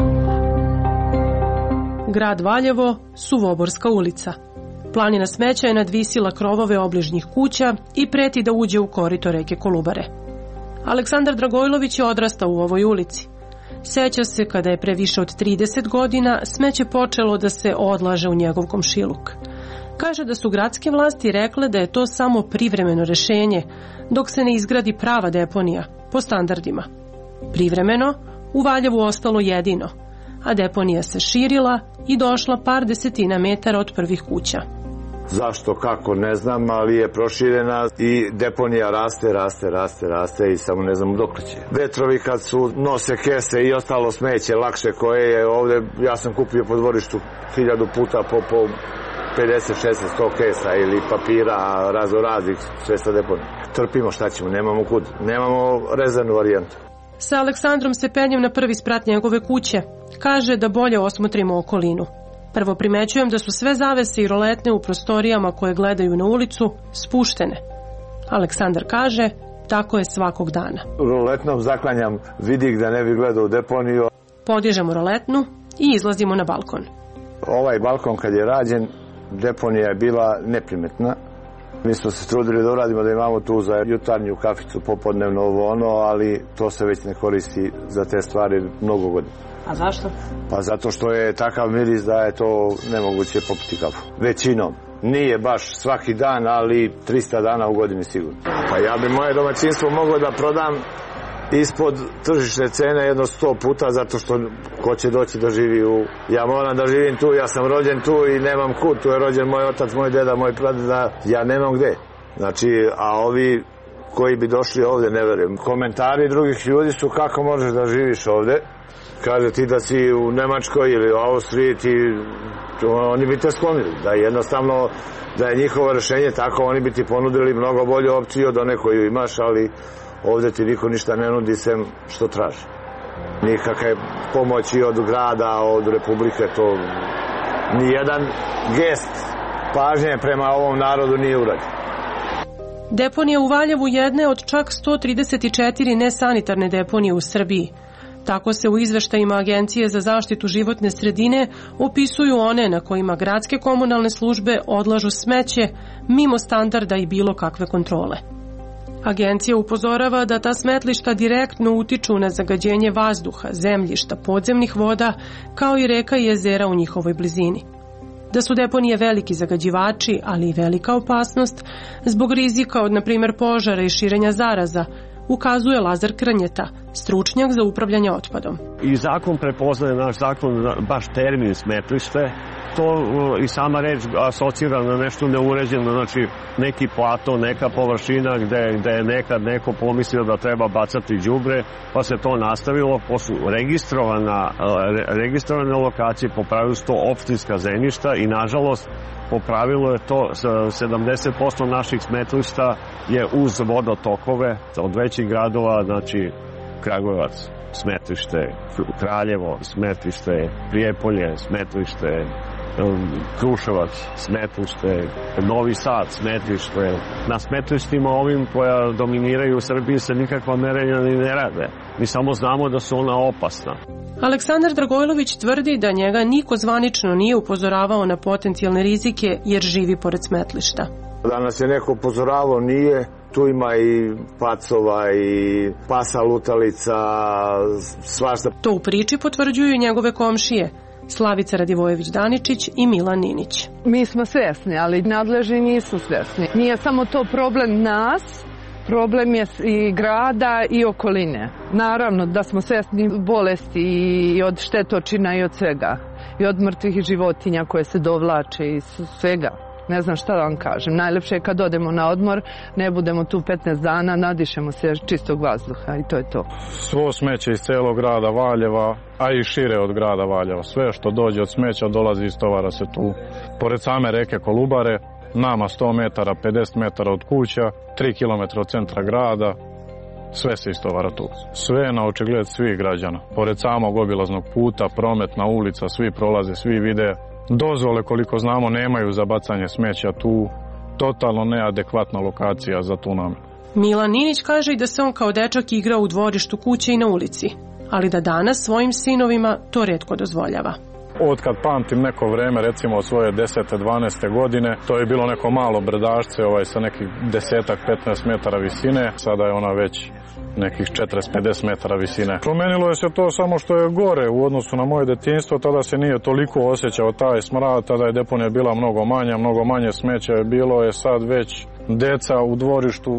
Grad Valjevo, Suvoborska ulica. Planina smeća je nadvisila krovove obližnjih kuća i preti da uđe u korito reke Kolubare. Aleksandar Dragojlović je odrastao u ovoj ulici. Seća se kada je pre više od trideset godina smeće počelo da se odlaže u njegov komšiluk. Kaže da su gradske vlasti rekle da je to samo privremeno rešenje, dok se ne izgradi prava deponija, po standardima. Privremeno, u Valjevu ostalo jedino, a deponija se širila i došla par desetina metara od prvih kuća. Zašto, kako, ne znam, ali je proširena i deponija raste, raste, raste, raste i samo ne znam dok će. Vetrovi kad su nose kese i ostalo smeće lakše koje je ovde, ja sam kupio po dvorištu hiljadu puta po, po pedeset šezdeset sto kesa ili papira raznoraznih, sve sa deponije. Trpimo, šta ćemo, nemamo kud, nemamo rezervnu varijantu. Sa Aleksandrom se penjem na prvi sprat njegove kuće. Kaže da bolje osmotrimo okolinu. Prvo primećujem da su sve zavese i roletne u prostorijama koje gledaju na ulicu spuštene. Aleksandar kaže, tako je svakog dana. Roletnom zaklanjam vidik da ne bi gledao u deponiju. Podižemo roletnu i izlazimo na balkon. Ovaj balkon kad je rađen, deponija je bila neprimetna. Mi smo se trudili da uradimo da imamo tu za jutarnju kaficu, popodnevno ovo ono, ali to se već ne koristi za te stvari mnogo godina. A zašto? Pa zato što je takav miris da je to nemoguće popiti kafu. Većinom. Nije baš svaki dan, ali trista dana u godini sigurno. Pa ja bi moje domaćinstvo mogao da prodam ispod tržišne cene jedno sto puta, zato što ko će doći da živi u... Ja moram da živim tu, ja sam rođen tu i nemam kud, tu je rođen moj otac, moj deda, moj pradeda, ja nemam gde. Znači, a ovi koji bi došli ovde, ne verujem. Komentari drugih ljudi su kako možeš da živiš ovde. Kaže ti da si u Nemačkoj ili u Austriji, ti, oni bi te sklonili. Da je jednostavno, da je njihovo rešenje tako, oni bi ti ponudili mnogo bolju opciju od one koju imaš, ali ovde ti niko ništa ne nudi sem što traži. Nikakve pomoći od grada, od republike, to nijedan gest pažnje prema ovom narodu nije urađen. Deponija u Valjevu jedna je od čak sto trideset četiri nesanitarne deponije u Srbiji. Tako se u izveštajima Agencije za zaštitu životne sredine opisuju one na kojima gradske komunalne službe odlažu smeće mimo standarda i bilo kakve kontrole. Agencija upozorava da ta smetlišta direktno utiču na zagađenje vazduha, zemljišta, podzemnih voda, kao i reka i jezera u njihovoj blizini. Da su deponije veliki zagađivači, ali i velika opasnost, zbog rizika od, na primjer, požara i širenja zaraza, ukazuje Lazar Krnjeta, stručnjak za upravljanje otpadom. I zakon prepoznaje, naš zakon, baš termin smetlište. To i sama reč asocira na nešto neuređeno, znači neki plato, neka površina gde, gde je nekad neko pomislio da treba bacati đubre, pa se to nastavilo, pa su registrovana, registrovane lokacije, po pravilu su to opštinska zemljišta i nažalost po pravilu je to sedamdeset posto naših smetlišta je uz vodotokove od većih gradova, znači Kragujevac, smetlište, Kraljevo, smetlište, Prijepolje, smetlište, Kruševac, smetlište, Novi Sad, smetlište. Na smetlištima ovim koja dominiraju u Srbiji se nikakva merenja ni ne rade. Mi samo znamo da su ona opasna. Aleksandar Dragojlović tvrdi da njega niko zvanično nije upozoravao na potencijalne rizike jer živi pored smetlišta. Da nas je neko upozoravao nije. Tu ima i pacova i pasa lutalica, svašta. To u priči potvrđuju i njegove komšije, Slavica Radivojević-Daničić i Milan Ninić. Mi smo svesni, ali nadležni nisu svesni. Nije samo to problem nas, problem je i grada i okoline. Naravno da smo svesni bolesti i od štetočina i od svega. I od mrtvih životinja koje se dovlače i svega. Ne znam šta da vam kažem. Najlepše je kad odemo na odmor, ne budemo tu petnaest dana, nadišemo se čistog vazduha i to je to. Svo smeće iz celog grada Valjeva, a i šire od grada Valjeva. Sve što dođe od smeća dolazi iz tovara se tu. Pored same reke Kolubare, nama sto metara, pedeset metara od kuća, tri kilometra od centra grada, sve se istovara tu. Sve je na očigled svih građana. Pored samog obilaznog puta, prometna ulica, svi prolaze, svi vide. Dozvole, koliko znamo, nemaju za bacanje smeća tu. Totalno neadekvatna lokacija za tu namenu. Milan Ninić kaže i da se on kao dečak igra u dvorištu kuće i na ulici, ali da danas svojim sinovima to retko dozvoljava. Od kad pamtim neko vreme, recimo od svoje desete, dvanaeste godine, to je bilo neko malo brdašce ovaj, sa nekih desetak, petnaest metara visine. Sada je ona već nekih četrdeset pedeset metara visine. Promenilo je se to samo što je gore u odnosu na moje detinjstvo, tada se nije toliko osjećao taj smrad, tada je deponija bila mnogo manja, mnogo manje smeća je bilo, je sad već deca u dvorištu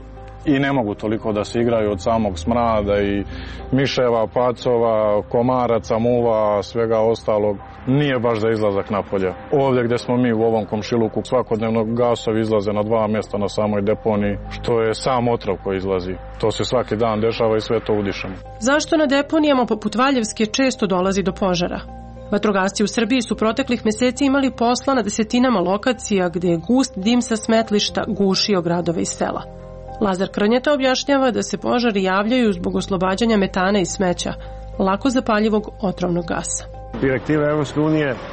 i ne mogu toliko da se igraju od samog smrada i miševa, pacova, komaraca, muva, svega ostalog. Nije baš za izlazak napolje. Ovdje gdje smo mi u ovom komšiluku svakodnevno gasovi izlaze na dva mjesta na samoj deponiji, što je sam otrov koji izlazi. To se svaki dan dešava i sve to udišemo. Zašto na deponijama poput Valjevske često dolazi do požara? Vatrogasci u Srbiji su proteklih mjeseci imali posla na desetinama lokacija gdje je gust dim sa smetlišta gušio gradove i sela. Lazar Krnjeta objašnjava da se požari javljaju zbog oslobađanja metana i smeća, lako zapaljivog otrovnog gasa. Direktive Evropske unije uh,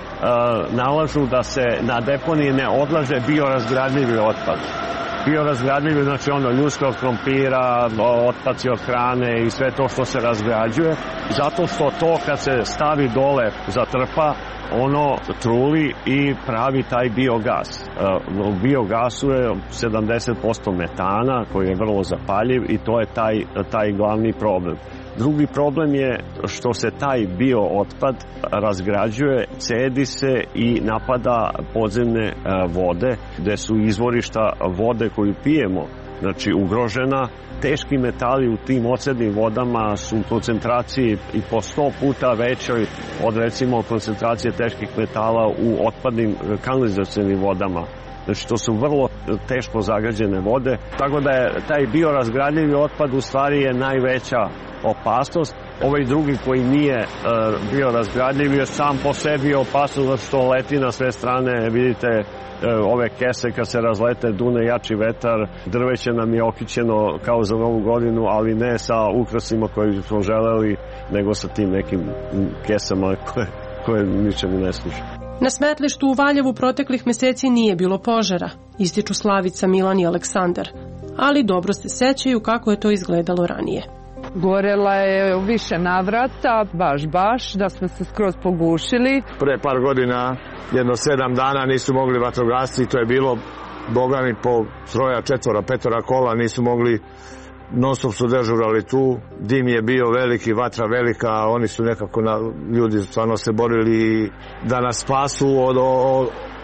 nalažu da se na deponiji ne odlaže biorazgradljivi otpad. Biorazgradljivi, znači ono ljudskog krompira, otpaci od hrane i sve to što se razgrađuje, zato što to kad se stavi dole zatrpa, ono truli i pravi taj biogas. U biogasu je sedamdeset posto metana koji je vrlo zapaljiv i to je taj, taj glavni problem. Drugi problem je što se taj bio otpad razgrađuje, cedi se i napada podzemne vode, gde su izvorišta vode koju pijemo, znači ugrožena. Teški metali u tim ocednim vodama su u koncentraciji i po sto puta većoj od recimo koncentracije teških metala u otpadnim kanalizacionim vodama. Znači to su vrlo teško zagađene vode, tako da je taj biorazgradljivi otpad u stvari je najveća opasnost. Ovaj drugi koji nije uh, biorazgradljiv je sam po sebi opasnost zato što leti na sve strane, vidite uh, ove kese kad se razlete, dune jači vetar, drveće nam je okićeno kao za Novu godinu, ali ne sa ukrasima koje smo želeli, nego sa tim nekim kesama koje, koje ničemu ne služe. Na smetlištu u Valjevu proteklih mjeseci nije bilo požara, ističu Slavica, Milan i Aleksandar, ali dobro se sećaju kako je to izgledalo ranije. Gorela je u više navrata, baš baš, da smo se skroz pogušili. Pre par godina, jedno sedam dana nisu mogli vatrogasci, to je bilo, boga mi, po troja, četvora, petora kola, nisu mogli, non stop su dežurali tu, dim je bio veliki, vatra velika, oni su nekako, na, ljudi stvarno se borili da nas spasu od, od,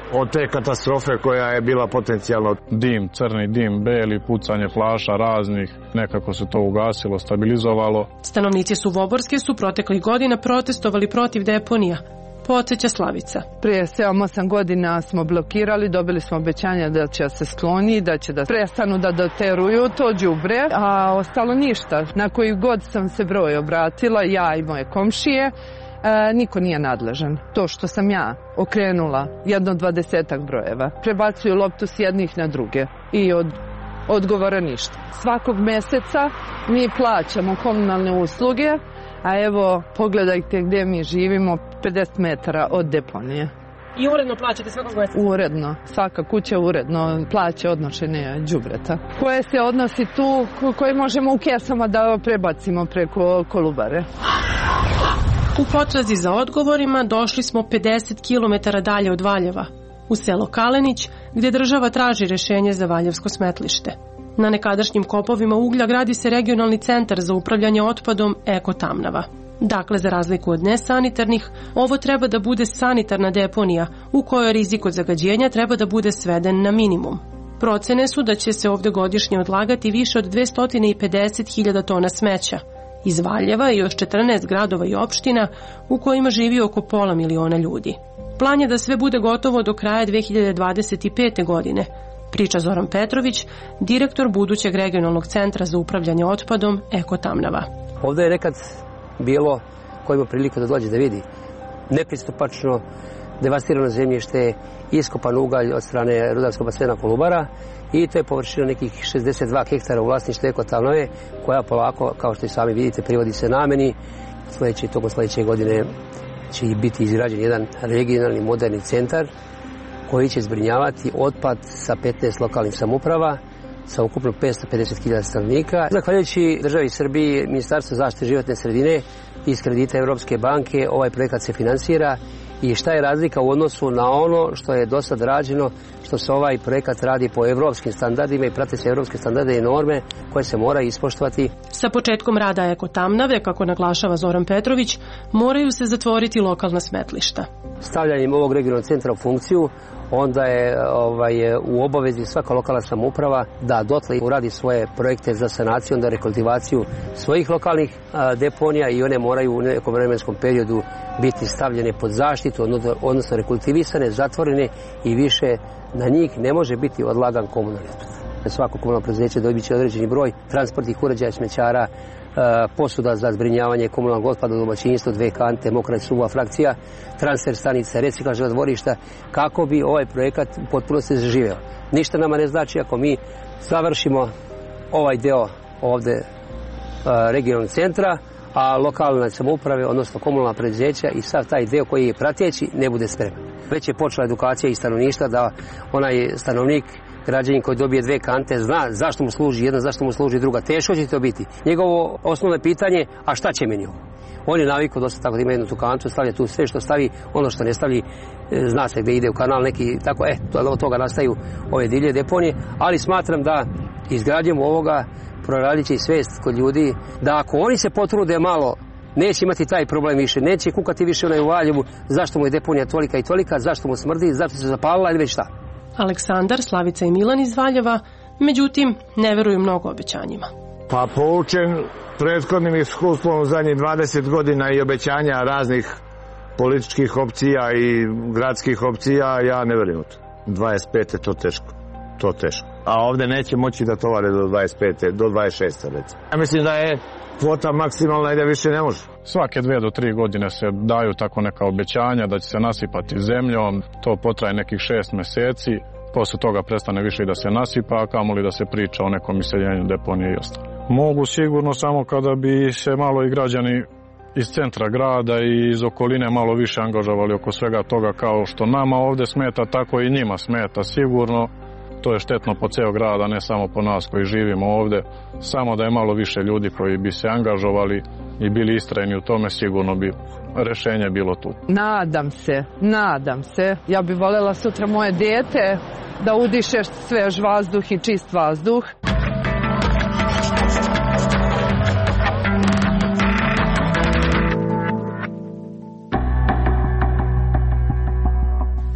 od te katastrofe koja je bila potencijalno. Dim, crni dim, beli, pucanje flaša raznih, nekako se to ugasilo, stabilizovalo. Stanovnici Suvoborske su proteklih godina protestovali protiv deponija, podsjeća Slavica. Prije sedam osam godina smo blokirali, dobili smo obećanja da će se skloni, da će da prestanu da doteruju to đubre, a ostalo ništa. Na koji god sam se broj obratila, ja i moje komšije, E, niko nije nadležan. To što sam ja okrenula jedno dvadesetak brojeva, prebacuju loptu s jednih na druge i od odgovora ništa. Svakog meseca mi plaćamo komunalne usluge, a evo pogledajte gdje mi živimo, pedeset metara od deponije. I uredno plaćate svakog meseca? Uredno. Svaka kuća uredno plaća odnošenje đubreta. Koje se odnosi tu, koje možemo u kesama da prebacimo preko Kolubare. U potrazi za odgovorima došli smo pedeset kilometara dalje od Valjeva, u selo Kalenić, gdje država traži rješenje za valjevsko smetlište. Na nekadašnjim kopovima uglja gradi se regionalni centar za upravljanje otpadom Eko Tamnava. Dakle, za razliku od nesanitarnih, ovo treba da bude sanitarna deponija u kojoj rizik od zagađenja treba da bude sveden na minimum. Procene su da će se ovdje godišnje odlagati više od dvesta pedeset hiljada tona smeća iz Valjeva i još četrnaest gradova i opština u kojima živi oko pola miliona ljudi. Plan je da sve bude gotovo do kraja dve hiljade dvadeset pete. godine, priča Zoran Petrović, direktor budućeg regionalnog centra za upravljanje otpadom Eko Tamnava. Ovdje je nekad bilo, ko ima priliku da dođe da vidi, nepristupačno, devastirano zemljište, iskopan ugalj od strane rudarskog basena Kolubara i to je površina nekih šezdeset dva hektara u vlasništvu Eko Tamnave, koja polako, kao što i sami vidite, privodi se nameni. Sljedeće, tokom sljedeće godine će biti izgrađen jedan regionalni moderni centar koji će zbrinjavati otpad sa petnaest lokalnih samouprava sa ukupno petsto pedeset hiljada stanovnika. Zahvaljujući državi Srbiji, Ministarstvo zaštite životne sredine iz kredita Evropske banke, ovaj projekat se finansira. I šta je razlika u odnosu na ono što je do sad rađeno, što se ovaj projekat radi po evropskim standardima i prate se evropske standarde i norme koje se moraju ispoštovati. Sa početkom rada Eko Tamnave, kako naglašava Zoran Petrović, moraju se zatvoriti lokalna smetlišta. Stavljanjem ovog regionalnog centra u funkciju, onda je ovaj, u obavezi svaka lokalna samouprava da dotle uradi svoje projekte za sanaciju, onda rekultivaciju svojih lokalnih a, deponija i one moraju u nekom vremenskom periodu biti stavljene pod zaštitu, odnosno rekultivisane, zatvorene i više na njih ne može biti odlagan komunalni otpad. Svako komunalno preduzeće dobit će određeni broj transportnih uređaja, smećara, posuda za zbrinjavanje komunalnog otpada u domaćinstvu, dve kante, mokra i suva frakcija, transfer stanice, reciklažna dvorišta, kako bi ovaj projekat u potpunosti zaživeo. Ništa nama ne znači ako mi završimo ovaj deo ovde regionalnog centra, a lokalne samouprave, odnosno komunalna preduzeća i sav taj deo koji je prateći ne bude spreman. Već je počela edukacija i stanovništva da onaj stanovnik, građanin koji dobije dve kante, zna zašto mu služi jedna, zašto mu služi druga. Teško će to biti. Njegovo osnovno pitanje, a šta će meni ovo? On je navikao dosta tako da ima jednu tu kantu, stavlja tu sve što stavi, ono što ne stavi, zna se gde ide u kanal neki, tako, e, od toga nastaju ove divlje deponije, ali smatram da izgradnjom ovoga proradit će i svest kod ljudi, da ako oni se potrude malo, neće imati taj problem više, neće kukati više onaj u Valjevu, zašto mu je deponija tolika i tolika, zašto mu smrdi, zašto se zapalila ili već šta. Aleksandar, Slavica i Milan iz Valjeva, međutim, ne veruju mnogo obećanjima. Pa poučen prethodnim iskustvom u zadnjih dvadeset godina i obećanja raznih političkih opcija i gradskih opcija, ja ne verujem u to. dvadeset pete to teško, to teško. A ovde neće moći da tovare do dvadeset pete, do dvadeset šeste recimo. Ja mislim da je kvota maksimalna i da više ne može. Svake dve do tri godine se daju tako neka obećanja da će se nasipati zemljom, to potraje nekih šest meseci, posle toga prestane više i da se nasipa, a kamoli da se priča o nekom iseljenju deponije i ostalo. Mogu sigurno samo kada bi se malo i građani iz centra grada i iz okoline malo više angažovali oko svega toga, kao što nama ovde smeta, tako i njima smeta sigurno. To je štetno po ceo grad, a ne samo po nas koji živimo ovde. Samo da je malo više ljudi koji bi se angažovali i bili istrajni u tome, sigurno bi rešenje bilo tu. Nadam se, nadam se. Ja bih voljela sutra moje dijete da udiše svež vazduh i čist vazduh.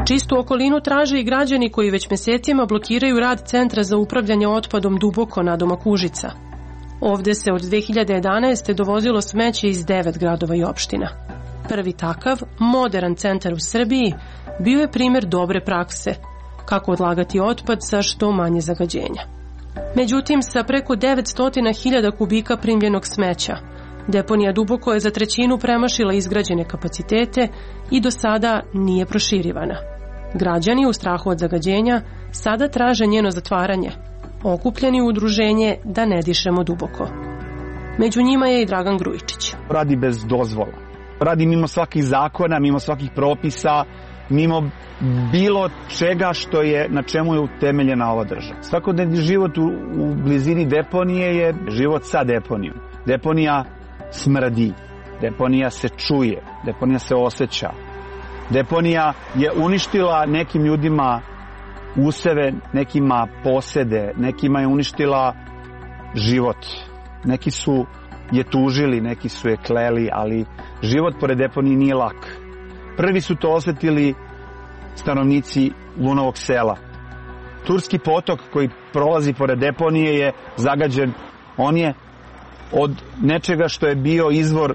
Čistu okolinu traže i građani koji već mesecima blokiraju rad Centra za upravljanje otpadom Duboko nadomak Užica. Ovde se od dve hiljade jedanaeste. dovozilo smeće iz devet gradova i opština. Prvi takav, modern centar u Srbiji, bio je primjer dobre prakse, kako odlagati otpad sa što manje zagađenja. Međutim, sa preko devetsto hiljada kubika primljenog smeća, deponija Duboko je za trećinu premašila izgrađene kapacitete i do sada nije proširivana. Građani u strahu od zagađenja sada traže njeno zatvaranje, okupljeni u udruženje Da ne dišemo duboko. Među njima je i Dragan Grujičić. Radi bez dozvola. Radi mimo svakih zakona, mimo svakih propisa, mimo bilo čega što je, na čemu je utemeljena ova država. Svakodnevni život u, u blizini deponije je život sa deponijom. Deponija smrdi, deponija se čuje, deponija se osjeća. Deponija je uništila nekim ljudima useve, nekima posede, nekima je uništila život. Neki su je tužili, neki su je kleli, ali život pored deponije nije lak. Prvi su to osjetili stanovnici Lunovog sela. Turski potok koji prolazi pored deponije je zagađen. On je od nečega što je bio izvor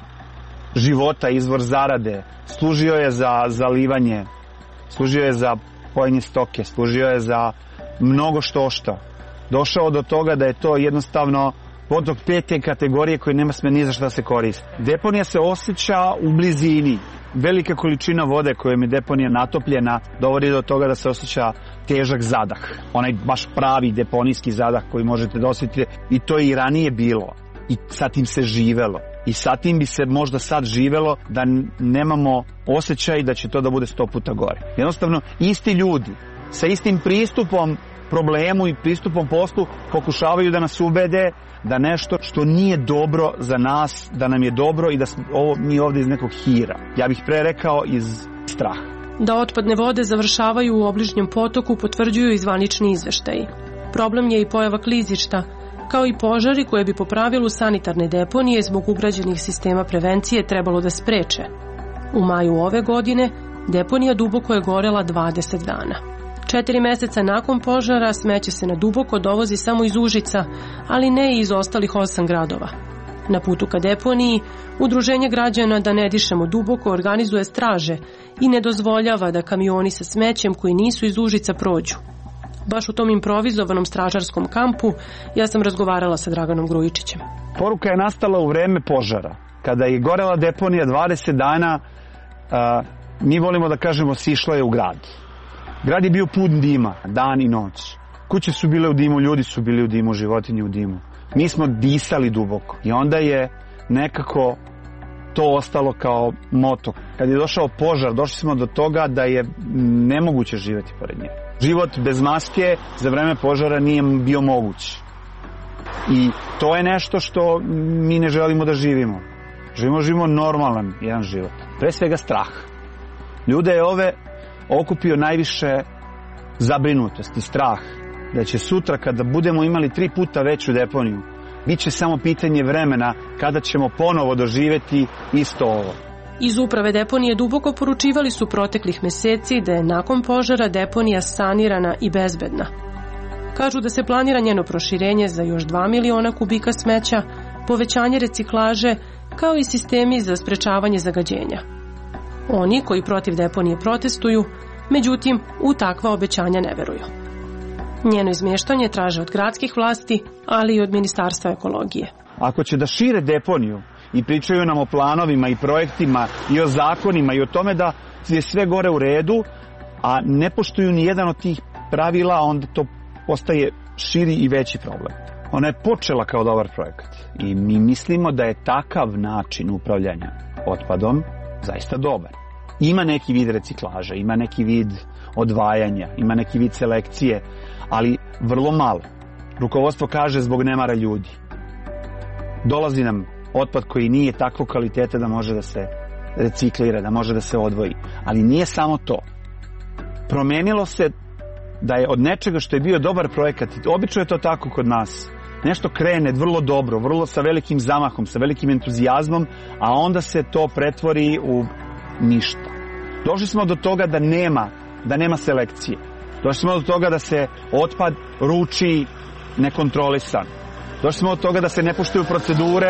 života, izvor zarade. Služio je za zalivanje, služio je za pojenje stoke, služio je za mnogo što što. Došao do toga da je to jednostavno potok pete kategorije koji nema sme ni za šta se koristi. Deponija se osjeća u blizini. Velika količina vode kojom je deponija natopljena dovodi do toga da se osjeća težak zadah. Onaj baš pravi deponijski zadah koji možete da osjetite. I to je i ranije bilo. I sa tim se živelo. I sa tim bi se možda sad živelo da nemamo osjećaj da će to da bude sto puta gore. Jednostavno, isti ljudi sa istim pristupom problemu i pristupom poslu pokušavaju da nas ubede da nešto što nije dobro za nas, da nam je dobro i da smo ovo, mi ovdje iz nekog hira. Ja bih pre rekao iz straha. Da otpadne vode završavaju u obližnjem potoku potvrđuju i zvanični izveštaji. Problem je i pojava klizišta, kao i požari koje bi po pravilu sanitarne deponije zbog ugrađenih sistema prevencije trebalo da spreče. U maju ove godine deponija Duboko je gorela dvadeset dana. Četiri meseca nakon požara smeće se na Duboko dovozi samo iz Užica, ali ne i iz ostalih osam gradova. Na putu ka deponiji, Udruženje građana Da ne dišemo duboko organizuje straže i ne dozvoljava da kamioni sa smećem koji nisu iz Užica prođu. Baš u tom improvizovanom stražarskom kampu ja sam razgovarala sa Draganom Grujičićem. Poruka je nastala u vreme požara. Kada je gorela deponija dvadeset dana, a, mi volimo da kažemo sišla je u grad. Grad je bio pun dima, dan i noć. Kuće su bile u dimu, ljudi su bili u dimu, životinje u dimu. Mi smo disali duboko i onda je nekako to ostalo kao moto. Kad je došao požar, došli smo do toga da je nemoguće živjeti pored njega. Život bez maske za vreme požara nije bio moguć. I to je nešto što mi ne želimo da živimo. Živimo, živimo normalan jedan život. Pre svega strah. Ljude je ove okupio najviše zabrinutost i strah da će sutra kada budemo imali tri puta veću deponiju, bit će samo pitanje vremena kada ćemo ponovo doživjeti isto ovo. Iz uprave deponije Duboko poručivali su proteklih meseci da je nakon požara deponija sanirana i bezbedna. Kažu da se planira njeno proširenje za još dva miliona kubika smeća, povećanje reciklaže, kao i sistemi za sprečavanje zagađenja. Oni koji protiv deponije protestuju, međutim, u takva obećanja ne veruju. Njeno izmještanje traže od gradskih vlasti, ali i od Ministarstva ekologije. Ako će da šire deponiju i pričaju nam o planovima i projektima i o zakonima i o tome da je sve gore u redu, a ne poštuju ni jedan od tih pravila, onda to postaje širi i veći problem. Ona je počela kao dobar projekat i mi mislimo da je takav način upravljanja otpadom zaista dobar. Ima neki vid reciklaža, ima neki vid odvajanja, ima neki vid selekcije, ali vrlo malo. Rukovodstvo kaže zbog nemara ljudi. Dolazi nam otpad koji nije takvog kvaliteta da može da se reciklira, da može da se odvoji. Ali nije samo to. Promenilo se da je od nečega što je bio dobar projekat, obično je to tako kod nas, nešto krene vrlo dobro, vrlo sa velikim zamahom, sa velikim entuzijazmom, a onda se to pretvori u ništa. Došli smo do toga da nema, da nema selekcije. Došli smo do toga da se otpad ruči nekontrolisan. Došli smo do toga da se ne poštuju procedure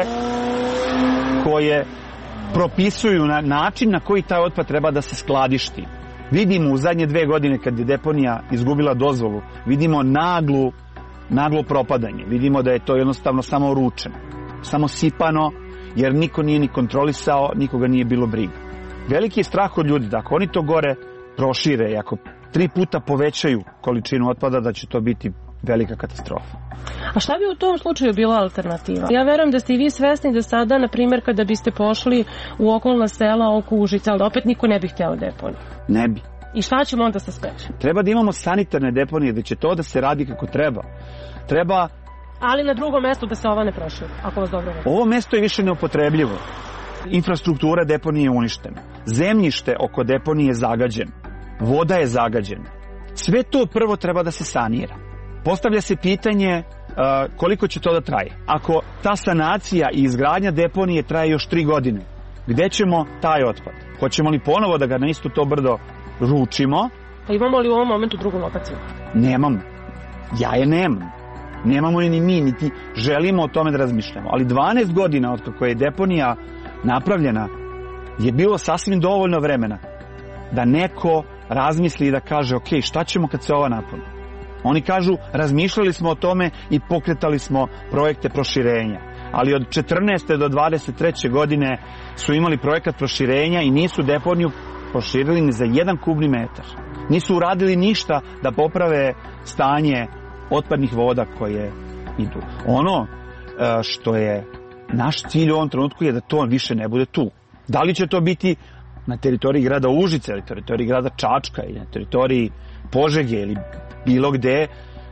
koje propisuju na način na koji taj otpad treba da se skladišti. Vidimo u zadnje dve godine kad je deponija izgubila dozvolu, vidimo naglu, naglo propadanje. Vidimo da je to jednostavno samo ručeno, samo sipano, jer niko nije ni kontrolisao, nikoga nije bilo briga. Veliki je strah od ljudi da ako oni to gore prošire i ako tri puta povećaju količinu otpada, da će to biti velika katastrofa. A šta bi u tom slučaju bila alternativa? Ja verujem da ste i vi svesni da sada, na primjer, kada biste pošli u okolna sela oko Užica, ali opet niko ne bi htjela deponiju. Ne bi. I šta ćemo onda sa smećem? Treba da imamo sanitarne deponije, da će to da se radi kako treba. Treba... Ali na drugom mjestu da se ova ne proširi, ako vas dobro verujem. Ovo mjesto je više neupotrebljivo. Infrastruktura deponije je uništena. Zemljište oko deponije je zagađeno. Voda je zagađena. Sve to prvo treba da se sanira. Postavlja se pitanje uh, koliko će to da traje. Ako ta sanacija i izgradnja deponije traje još tri godine, gde ćemo taj otpad? Hoćemo li ponovo da ga na isto to brdo ručimo? A imamo li u ovom momentu drugu lokaciju? Nemamo. Ja je nemam. Nemamo ni mi, niti želimo o tome da razmišljamo. Ali dvanaest godina od kako je deponija napravljena je bilo sasvim dovoljno vremena da neko razmisli i da kaže ok, šta ćemo kad se ova napuni? Oni kažu, razmišljali smo o tome i pokretali smo projekte proširenja. Ali od četrnaeste do dvadeset treće godine su imali projekat proširenja i nisu deponiju proširili ni za jedan kubni metar. Nisu uradili ništa da poprave stanje otpadnih voda koje idu. Ono što je naš cilj u ovom trenutku je da to više ne bude tu. Da li će to biti na teritoriji grada Užice, ili teritoriji grada Čačka, ili na teritoriji Požege, ili bilo gde,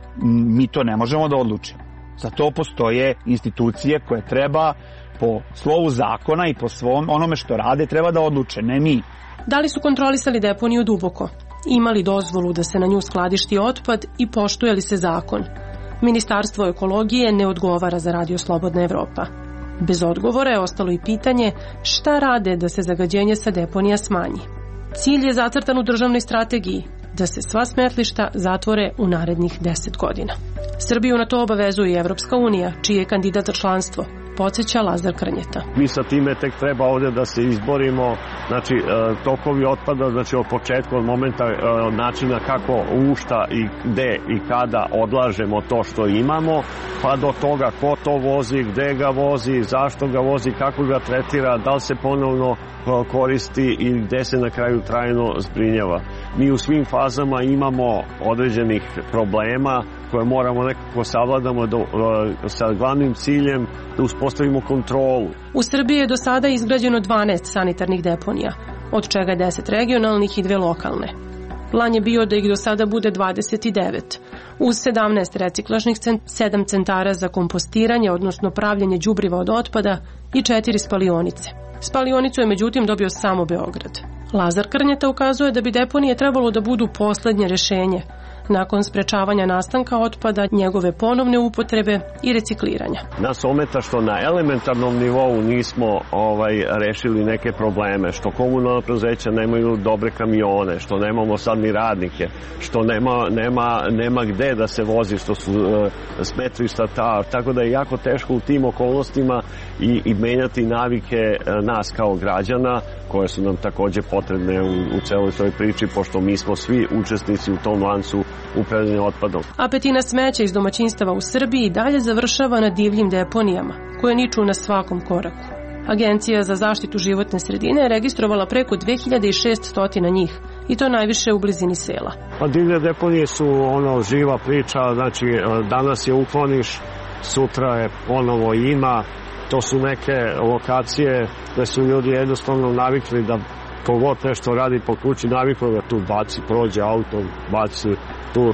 mi to ne možemo da odlučimo. Za to postoje institucije koje treba po slovu zakona i po svom onome što rade treba da odluče, ne mi. Da li su kontrolisali deponiju duboko? Imali dozvolu da se na nju skladišti otpad i poštuje li se zakon? Ministarstvo ekologije ne odgovara za Radio Slobodna Evropa. Bez odgovora je ostalo i pitanje šta rade da se zagađenje sa deponija smanji. Cilj je zacrtan u državnoj strategiji da se sva smetlišta zatvore u narednih deset godina. Srbiju na to obavezuje i Evropska unija, čiji je kandidat za članstvo, podsjeća Lazar Krnjeta. Mi sa time tek treba ovdje da se izborimo, znači tokovi otpada, znači od početka, od momenta načina kako, u šta i gde i kada odlažemo to što imamo, pa do toga ko to vozi, gde ga vozi, zašto ga vozi, kako ga tretira, da li se ponovno koristi i gde se na kraju trajno zbrinjava. Mi u svim fazama imamo određenih problema koje moramo nekako savladamo do, sa glavnim ciljem da uspostavimo kontrolu. U Srbiji je do sada izgrađeno dvanaest sanitarnih deponija, od čega je deset regionalnih i dve lokalne. Plan je bio da ih do sada bude dvadeset devet, uz sedamnaest reciklažnih, sedam centara za kompostiranje, odnosno pravljenje đubriva od otpada i četiri spalionice. Spalionicu je međutim dobio samo Beograd. Lazar Krnjeta ukazuje da bi deponije trebalo da budu poslednje rešenje nakon sprečavanja nastanka otpada, njegove ponovne upotrebe i recikliranja. Nas ometa što na elementarnom nivou nismo ovaj, rešili neke probleme, što komunalna preduzeća nemaju dobre kamione, što nemamo sad ni radnike, što nema, nema, nema gde da se vozi, što su uh, smetlišta ta, tako da je jako teško u tim okolnostima i, i menjati navike uh, nas kao građana, koje su nam takođe potrebne u, u celoj toj priči, pošto mi smo svi učesnici u tom lancu upravljanja otpadom. A petina smeća iz domaćinstava u Srbiji dalje završava na divljim deponijama, koje niču na svakom koraku. Agencija za zaštitu životne sredine je registrovala preko dve hiljade šessto njih, i to najviše u blizini sela. Pa divlje deponije su ono živa priča, znači danas je ukloniš, sutra je ponovo ima. To su neke lokacije gde su ljudi jednostavno navikli da kogod nešto radi po kući, navikli da tu baci, prođe auto, baci tu.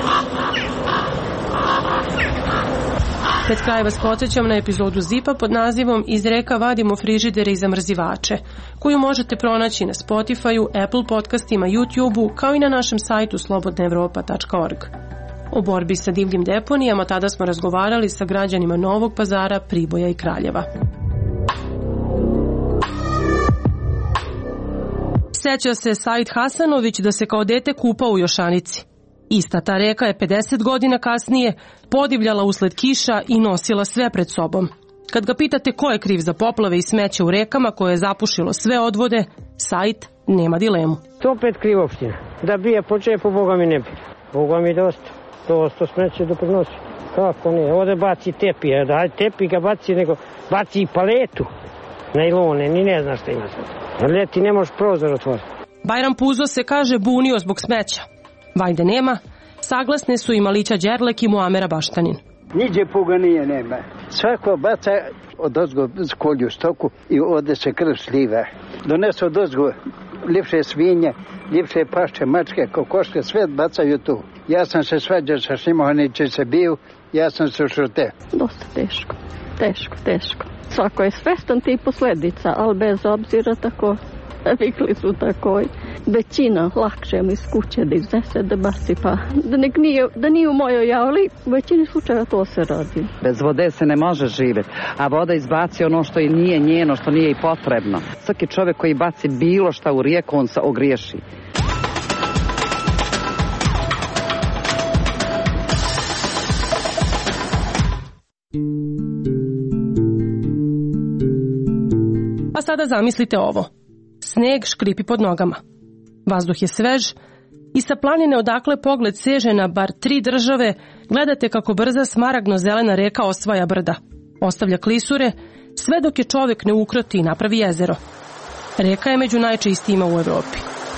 Pred kraj vas podsjećam na epizodu Zipa pod nazivom Iz reka vadimo frižidere i zamrzivače, koju možete pronaći na Spotify-u, Apple podcastima, YouTube-u, kao i na našem sajtu slobodna evropa tačka org. O borbi sa divljim deponijama tada smo razgovarali sa građanima Novog Pazara, Priboja i Kraljeva. Seća se Said Hasanović da se kao dete kupao u Jošanici. Ista ta reka je pedeset godina kasnije podivljala usled kiša i nosila sve pred sobom. Kad ga pitate ko je kriv za poplave i smeće u rekama koje je zapušilo sve odvode, Said nema dilemu. To opet kriv opština. Da bije po džepu, Boga mi ne bi. Boga mi dosta. Dosta smeće doprinosi. Kako ne? Ovde baci tepi. Da tepi ga baci, nego baci i paletu. Najlone, ni ne znaš šta ima sad. Ljeti ne možeš prozor otvoriti. Bajram Puzo se kaže bunio zbog smeća. Vajde nema, saglasne su i Malića Đerlek i Muamera Baštanin. Niđe puga nije nema. Svako baca od ozgo kolju stoku i ode se krv sliva. Donesu od ozgo ljepše svinje, ljepše pašče, mačke, kokoške, sve bacaju tu. Ja sam se svađao sa Šimohaniće se bio, ja sam se šute. Dosta teško, teško, teško. Svako je svestan tih posledica, ali bez obzira tako, vikli su takoj. Većina lakše mi iz kuće da iznese, da baci, pa da, nek nije, da nije u mojoj javli, u većini slučajeva to se radi. Bez vode se ne može živjeti, a voda izbaci ono što i nije njeno, što nije i potrebno. Svaki čovjek koji baci bilo šta u rijeku, on se ogriješi. A sada zamislite ovo. Sneg škripi pod nogama. Vazduh je svež i sa planine odakle pogled seže na bar tri države, gledate kako brza smaragno-zelena reka osvaja brda. Ostavlja klisure, sve dok je čovjek ne ukroti i napravi jezero. Reka je među najčistijima u Evropi.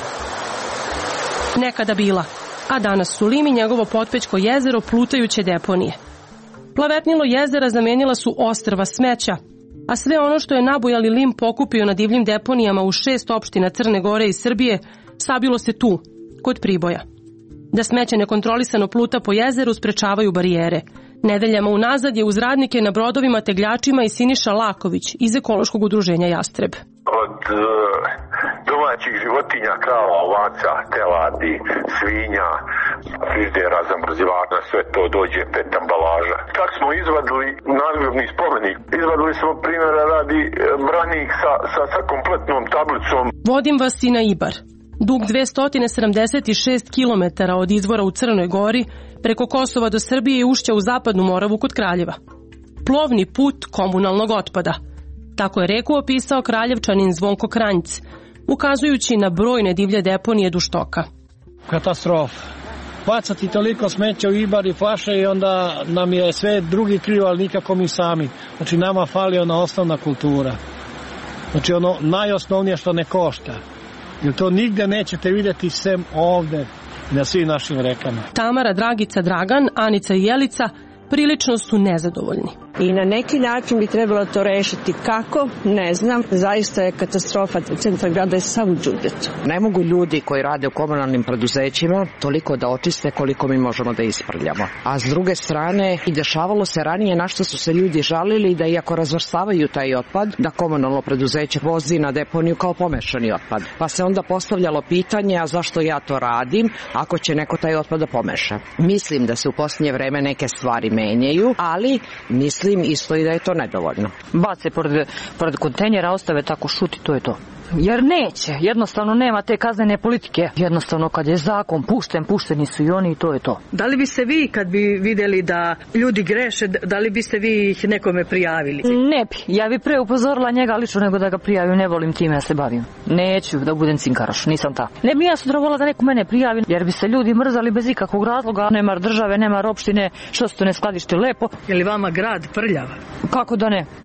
Nekada bila, a danas su Lim i njegovo potpećko jezero plutajuće deponije. Plavetnilo jezera zamenila su ostrva smeća, a sve ono što je nabujali Lim pokupio na divljim deponijama u šest opština Crne Gore i Srbije, sabilo se tu, kod Priboja. Da smeće nekontrolisano pluta po jezeru sprečavaju barijere. Nedeljama unazad je uz radnike na brodovima tegljačima i Siniša Laković iz ekološkog udruženja Jastreb. Od uh, domaćih životinja, krava, ovaca, teladi, svinja, frižidera, zamrzivana, sve to dođe pet ambalaža. Tako smo izvadili nadgrobni spomenik. Izvadili smo primjera radi branik sa, sa, sa kompletnom tablicom. Vodim vas i na Ibar. Dug dvesta sedamdeset šest kilometara od izvora u Crnoj Gori, preko Kosova do Srbije i ušća u Zapadnu Moravu kod Kraljeva. Plovni put komunalnog otpada. Tako je reku opisao kraljevčanin Zvonko Kranjc, ukazujući na brojne divlje deponije duž toka. Katastrofa. Bacati toliko smeća u Ibar i flaše i onda nam je sve drugi krivo, ali nikako mi sami. Znači nama fali ona osnovna kultura. Znači ono najosnovnije što ne košta. Jer to nigde nećete vidjeti sem ovde na svim našim rekama. Tamara, Dragica, Dragan, Anica i Jelica prilično su nezadovoljni. I na neki način bi trebalo to rešiti. Kako? Ne znam. Zaista je katastrofa. Centar grada je sav u đubritu. Ne mogu ljudi koji rade u komunalnim preduzećima toliko da očiste koliko mi možemo da isprljamo. A s druge strane, i dešavalo se ranije na što su se ljudi žalili da iako razvrstavaju taj otpad, da komunalno preduzeće vozi na deponiju kao pomešani otpad. Pa se onda postavljalo pitanje, a zašto ja to radim ako će neko taj otpad da pomeša. Mislim da se u posljednje vreme neke stvari menjaju, ali mislim Mislim isto i da je to nedovoljno. Bace pored, pored kontejnera, ostave tako šuti, to je to. Jer neće, jednostavno nema te kaznene politike. Jednostavno kad je zakon pušten, pušteni su i oni i to je to. Da li biste vi kad bi vidjeli da ljudi greše, da li biste vi ih nekome prijavili? Ne bi, ja bi pre upozorila njega lično nego da ga prijavim, ne volim time da se bavim. Neću da budem cinkaroš, nisam ta. Ne bi ja sutra volila da neko mene prijavi, jer bi se ljudi mrzali bez ikakvog razloga. Nema države, nema opštine, što se to ne skladište lepo. Je li vama grad prljav? Kako da ne?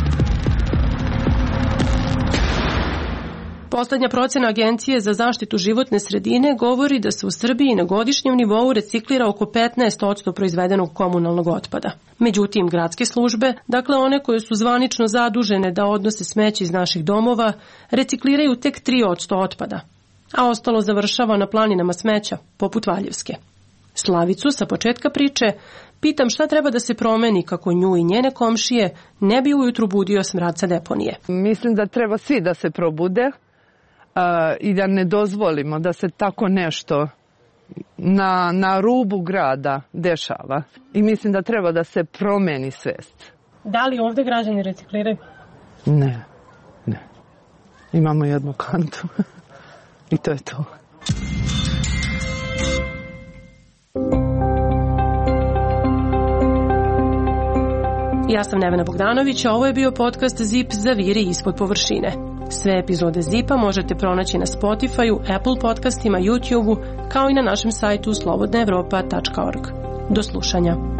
Poslednja procena Agencije za zaštitu životne sredine govori da se u Srbiji na godišnjem nivou reciklira oko petnaest posto proizvedenog komunalnog otpada. Međutim, gradske službe, dakle one koje su zvanično zadužene da odnose smeće iz naših domova, recikliraju tek tri posto otpada, a ostalo završava na planinama smeća, poput Valjevske. Slavicu sa početka priče pitam šta treba da se promeni kako nju i njene komšije ne bi ujutru budio smrad sa deponije. Mislim da treba svi da se probude uh, i da ne dozvolimo da se tako nešto na, na rubu grada dešava. I mislim da treba da se promeni svest. Da li ovde građani recikliraju? Ne, ne. Imamo jednu kantu. I to je to. Ja sam Nevena Bogdanović, a ovo je bio podcast Zip Zaviri ispod površine. Sve epizode Zipa možete pronaći na Spotify-u, Apple podcastima, YouTube-u, kao i na našem sajtu slobodna evropa tačka org. Do slušanja.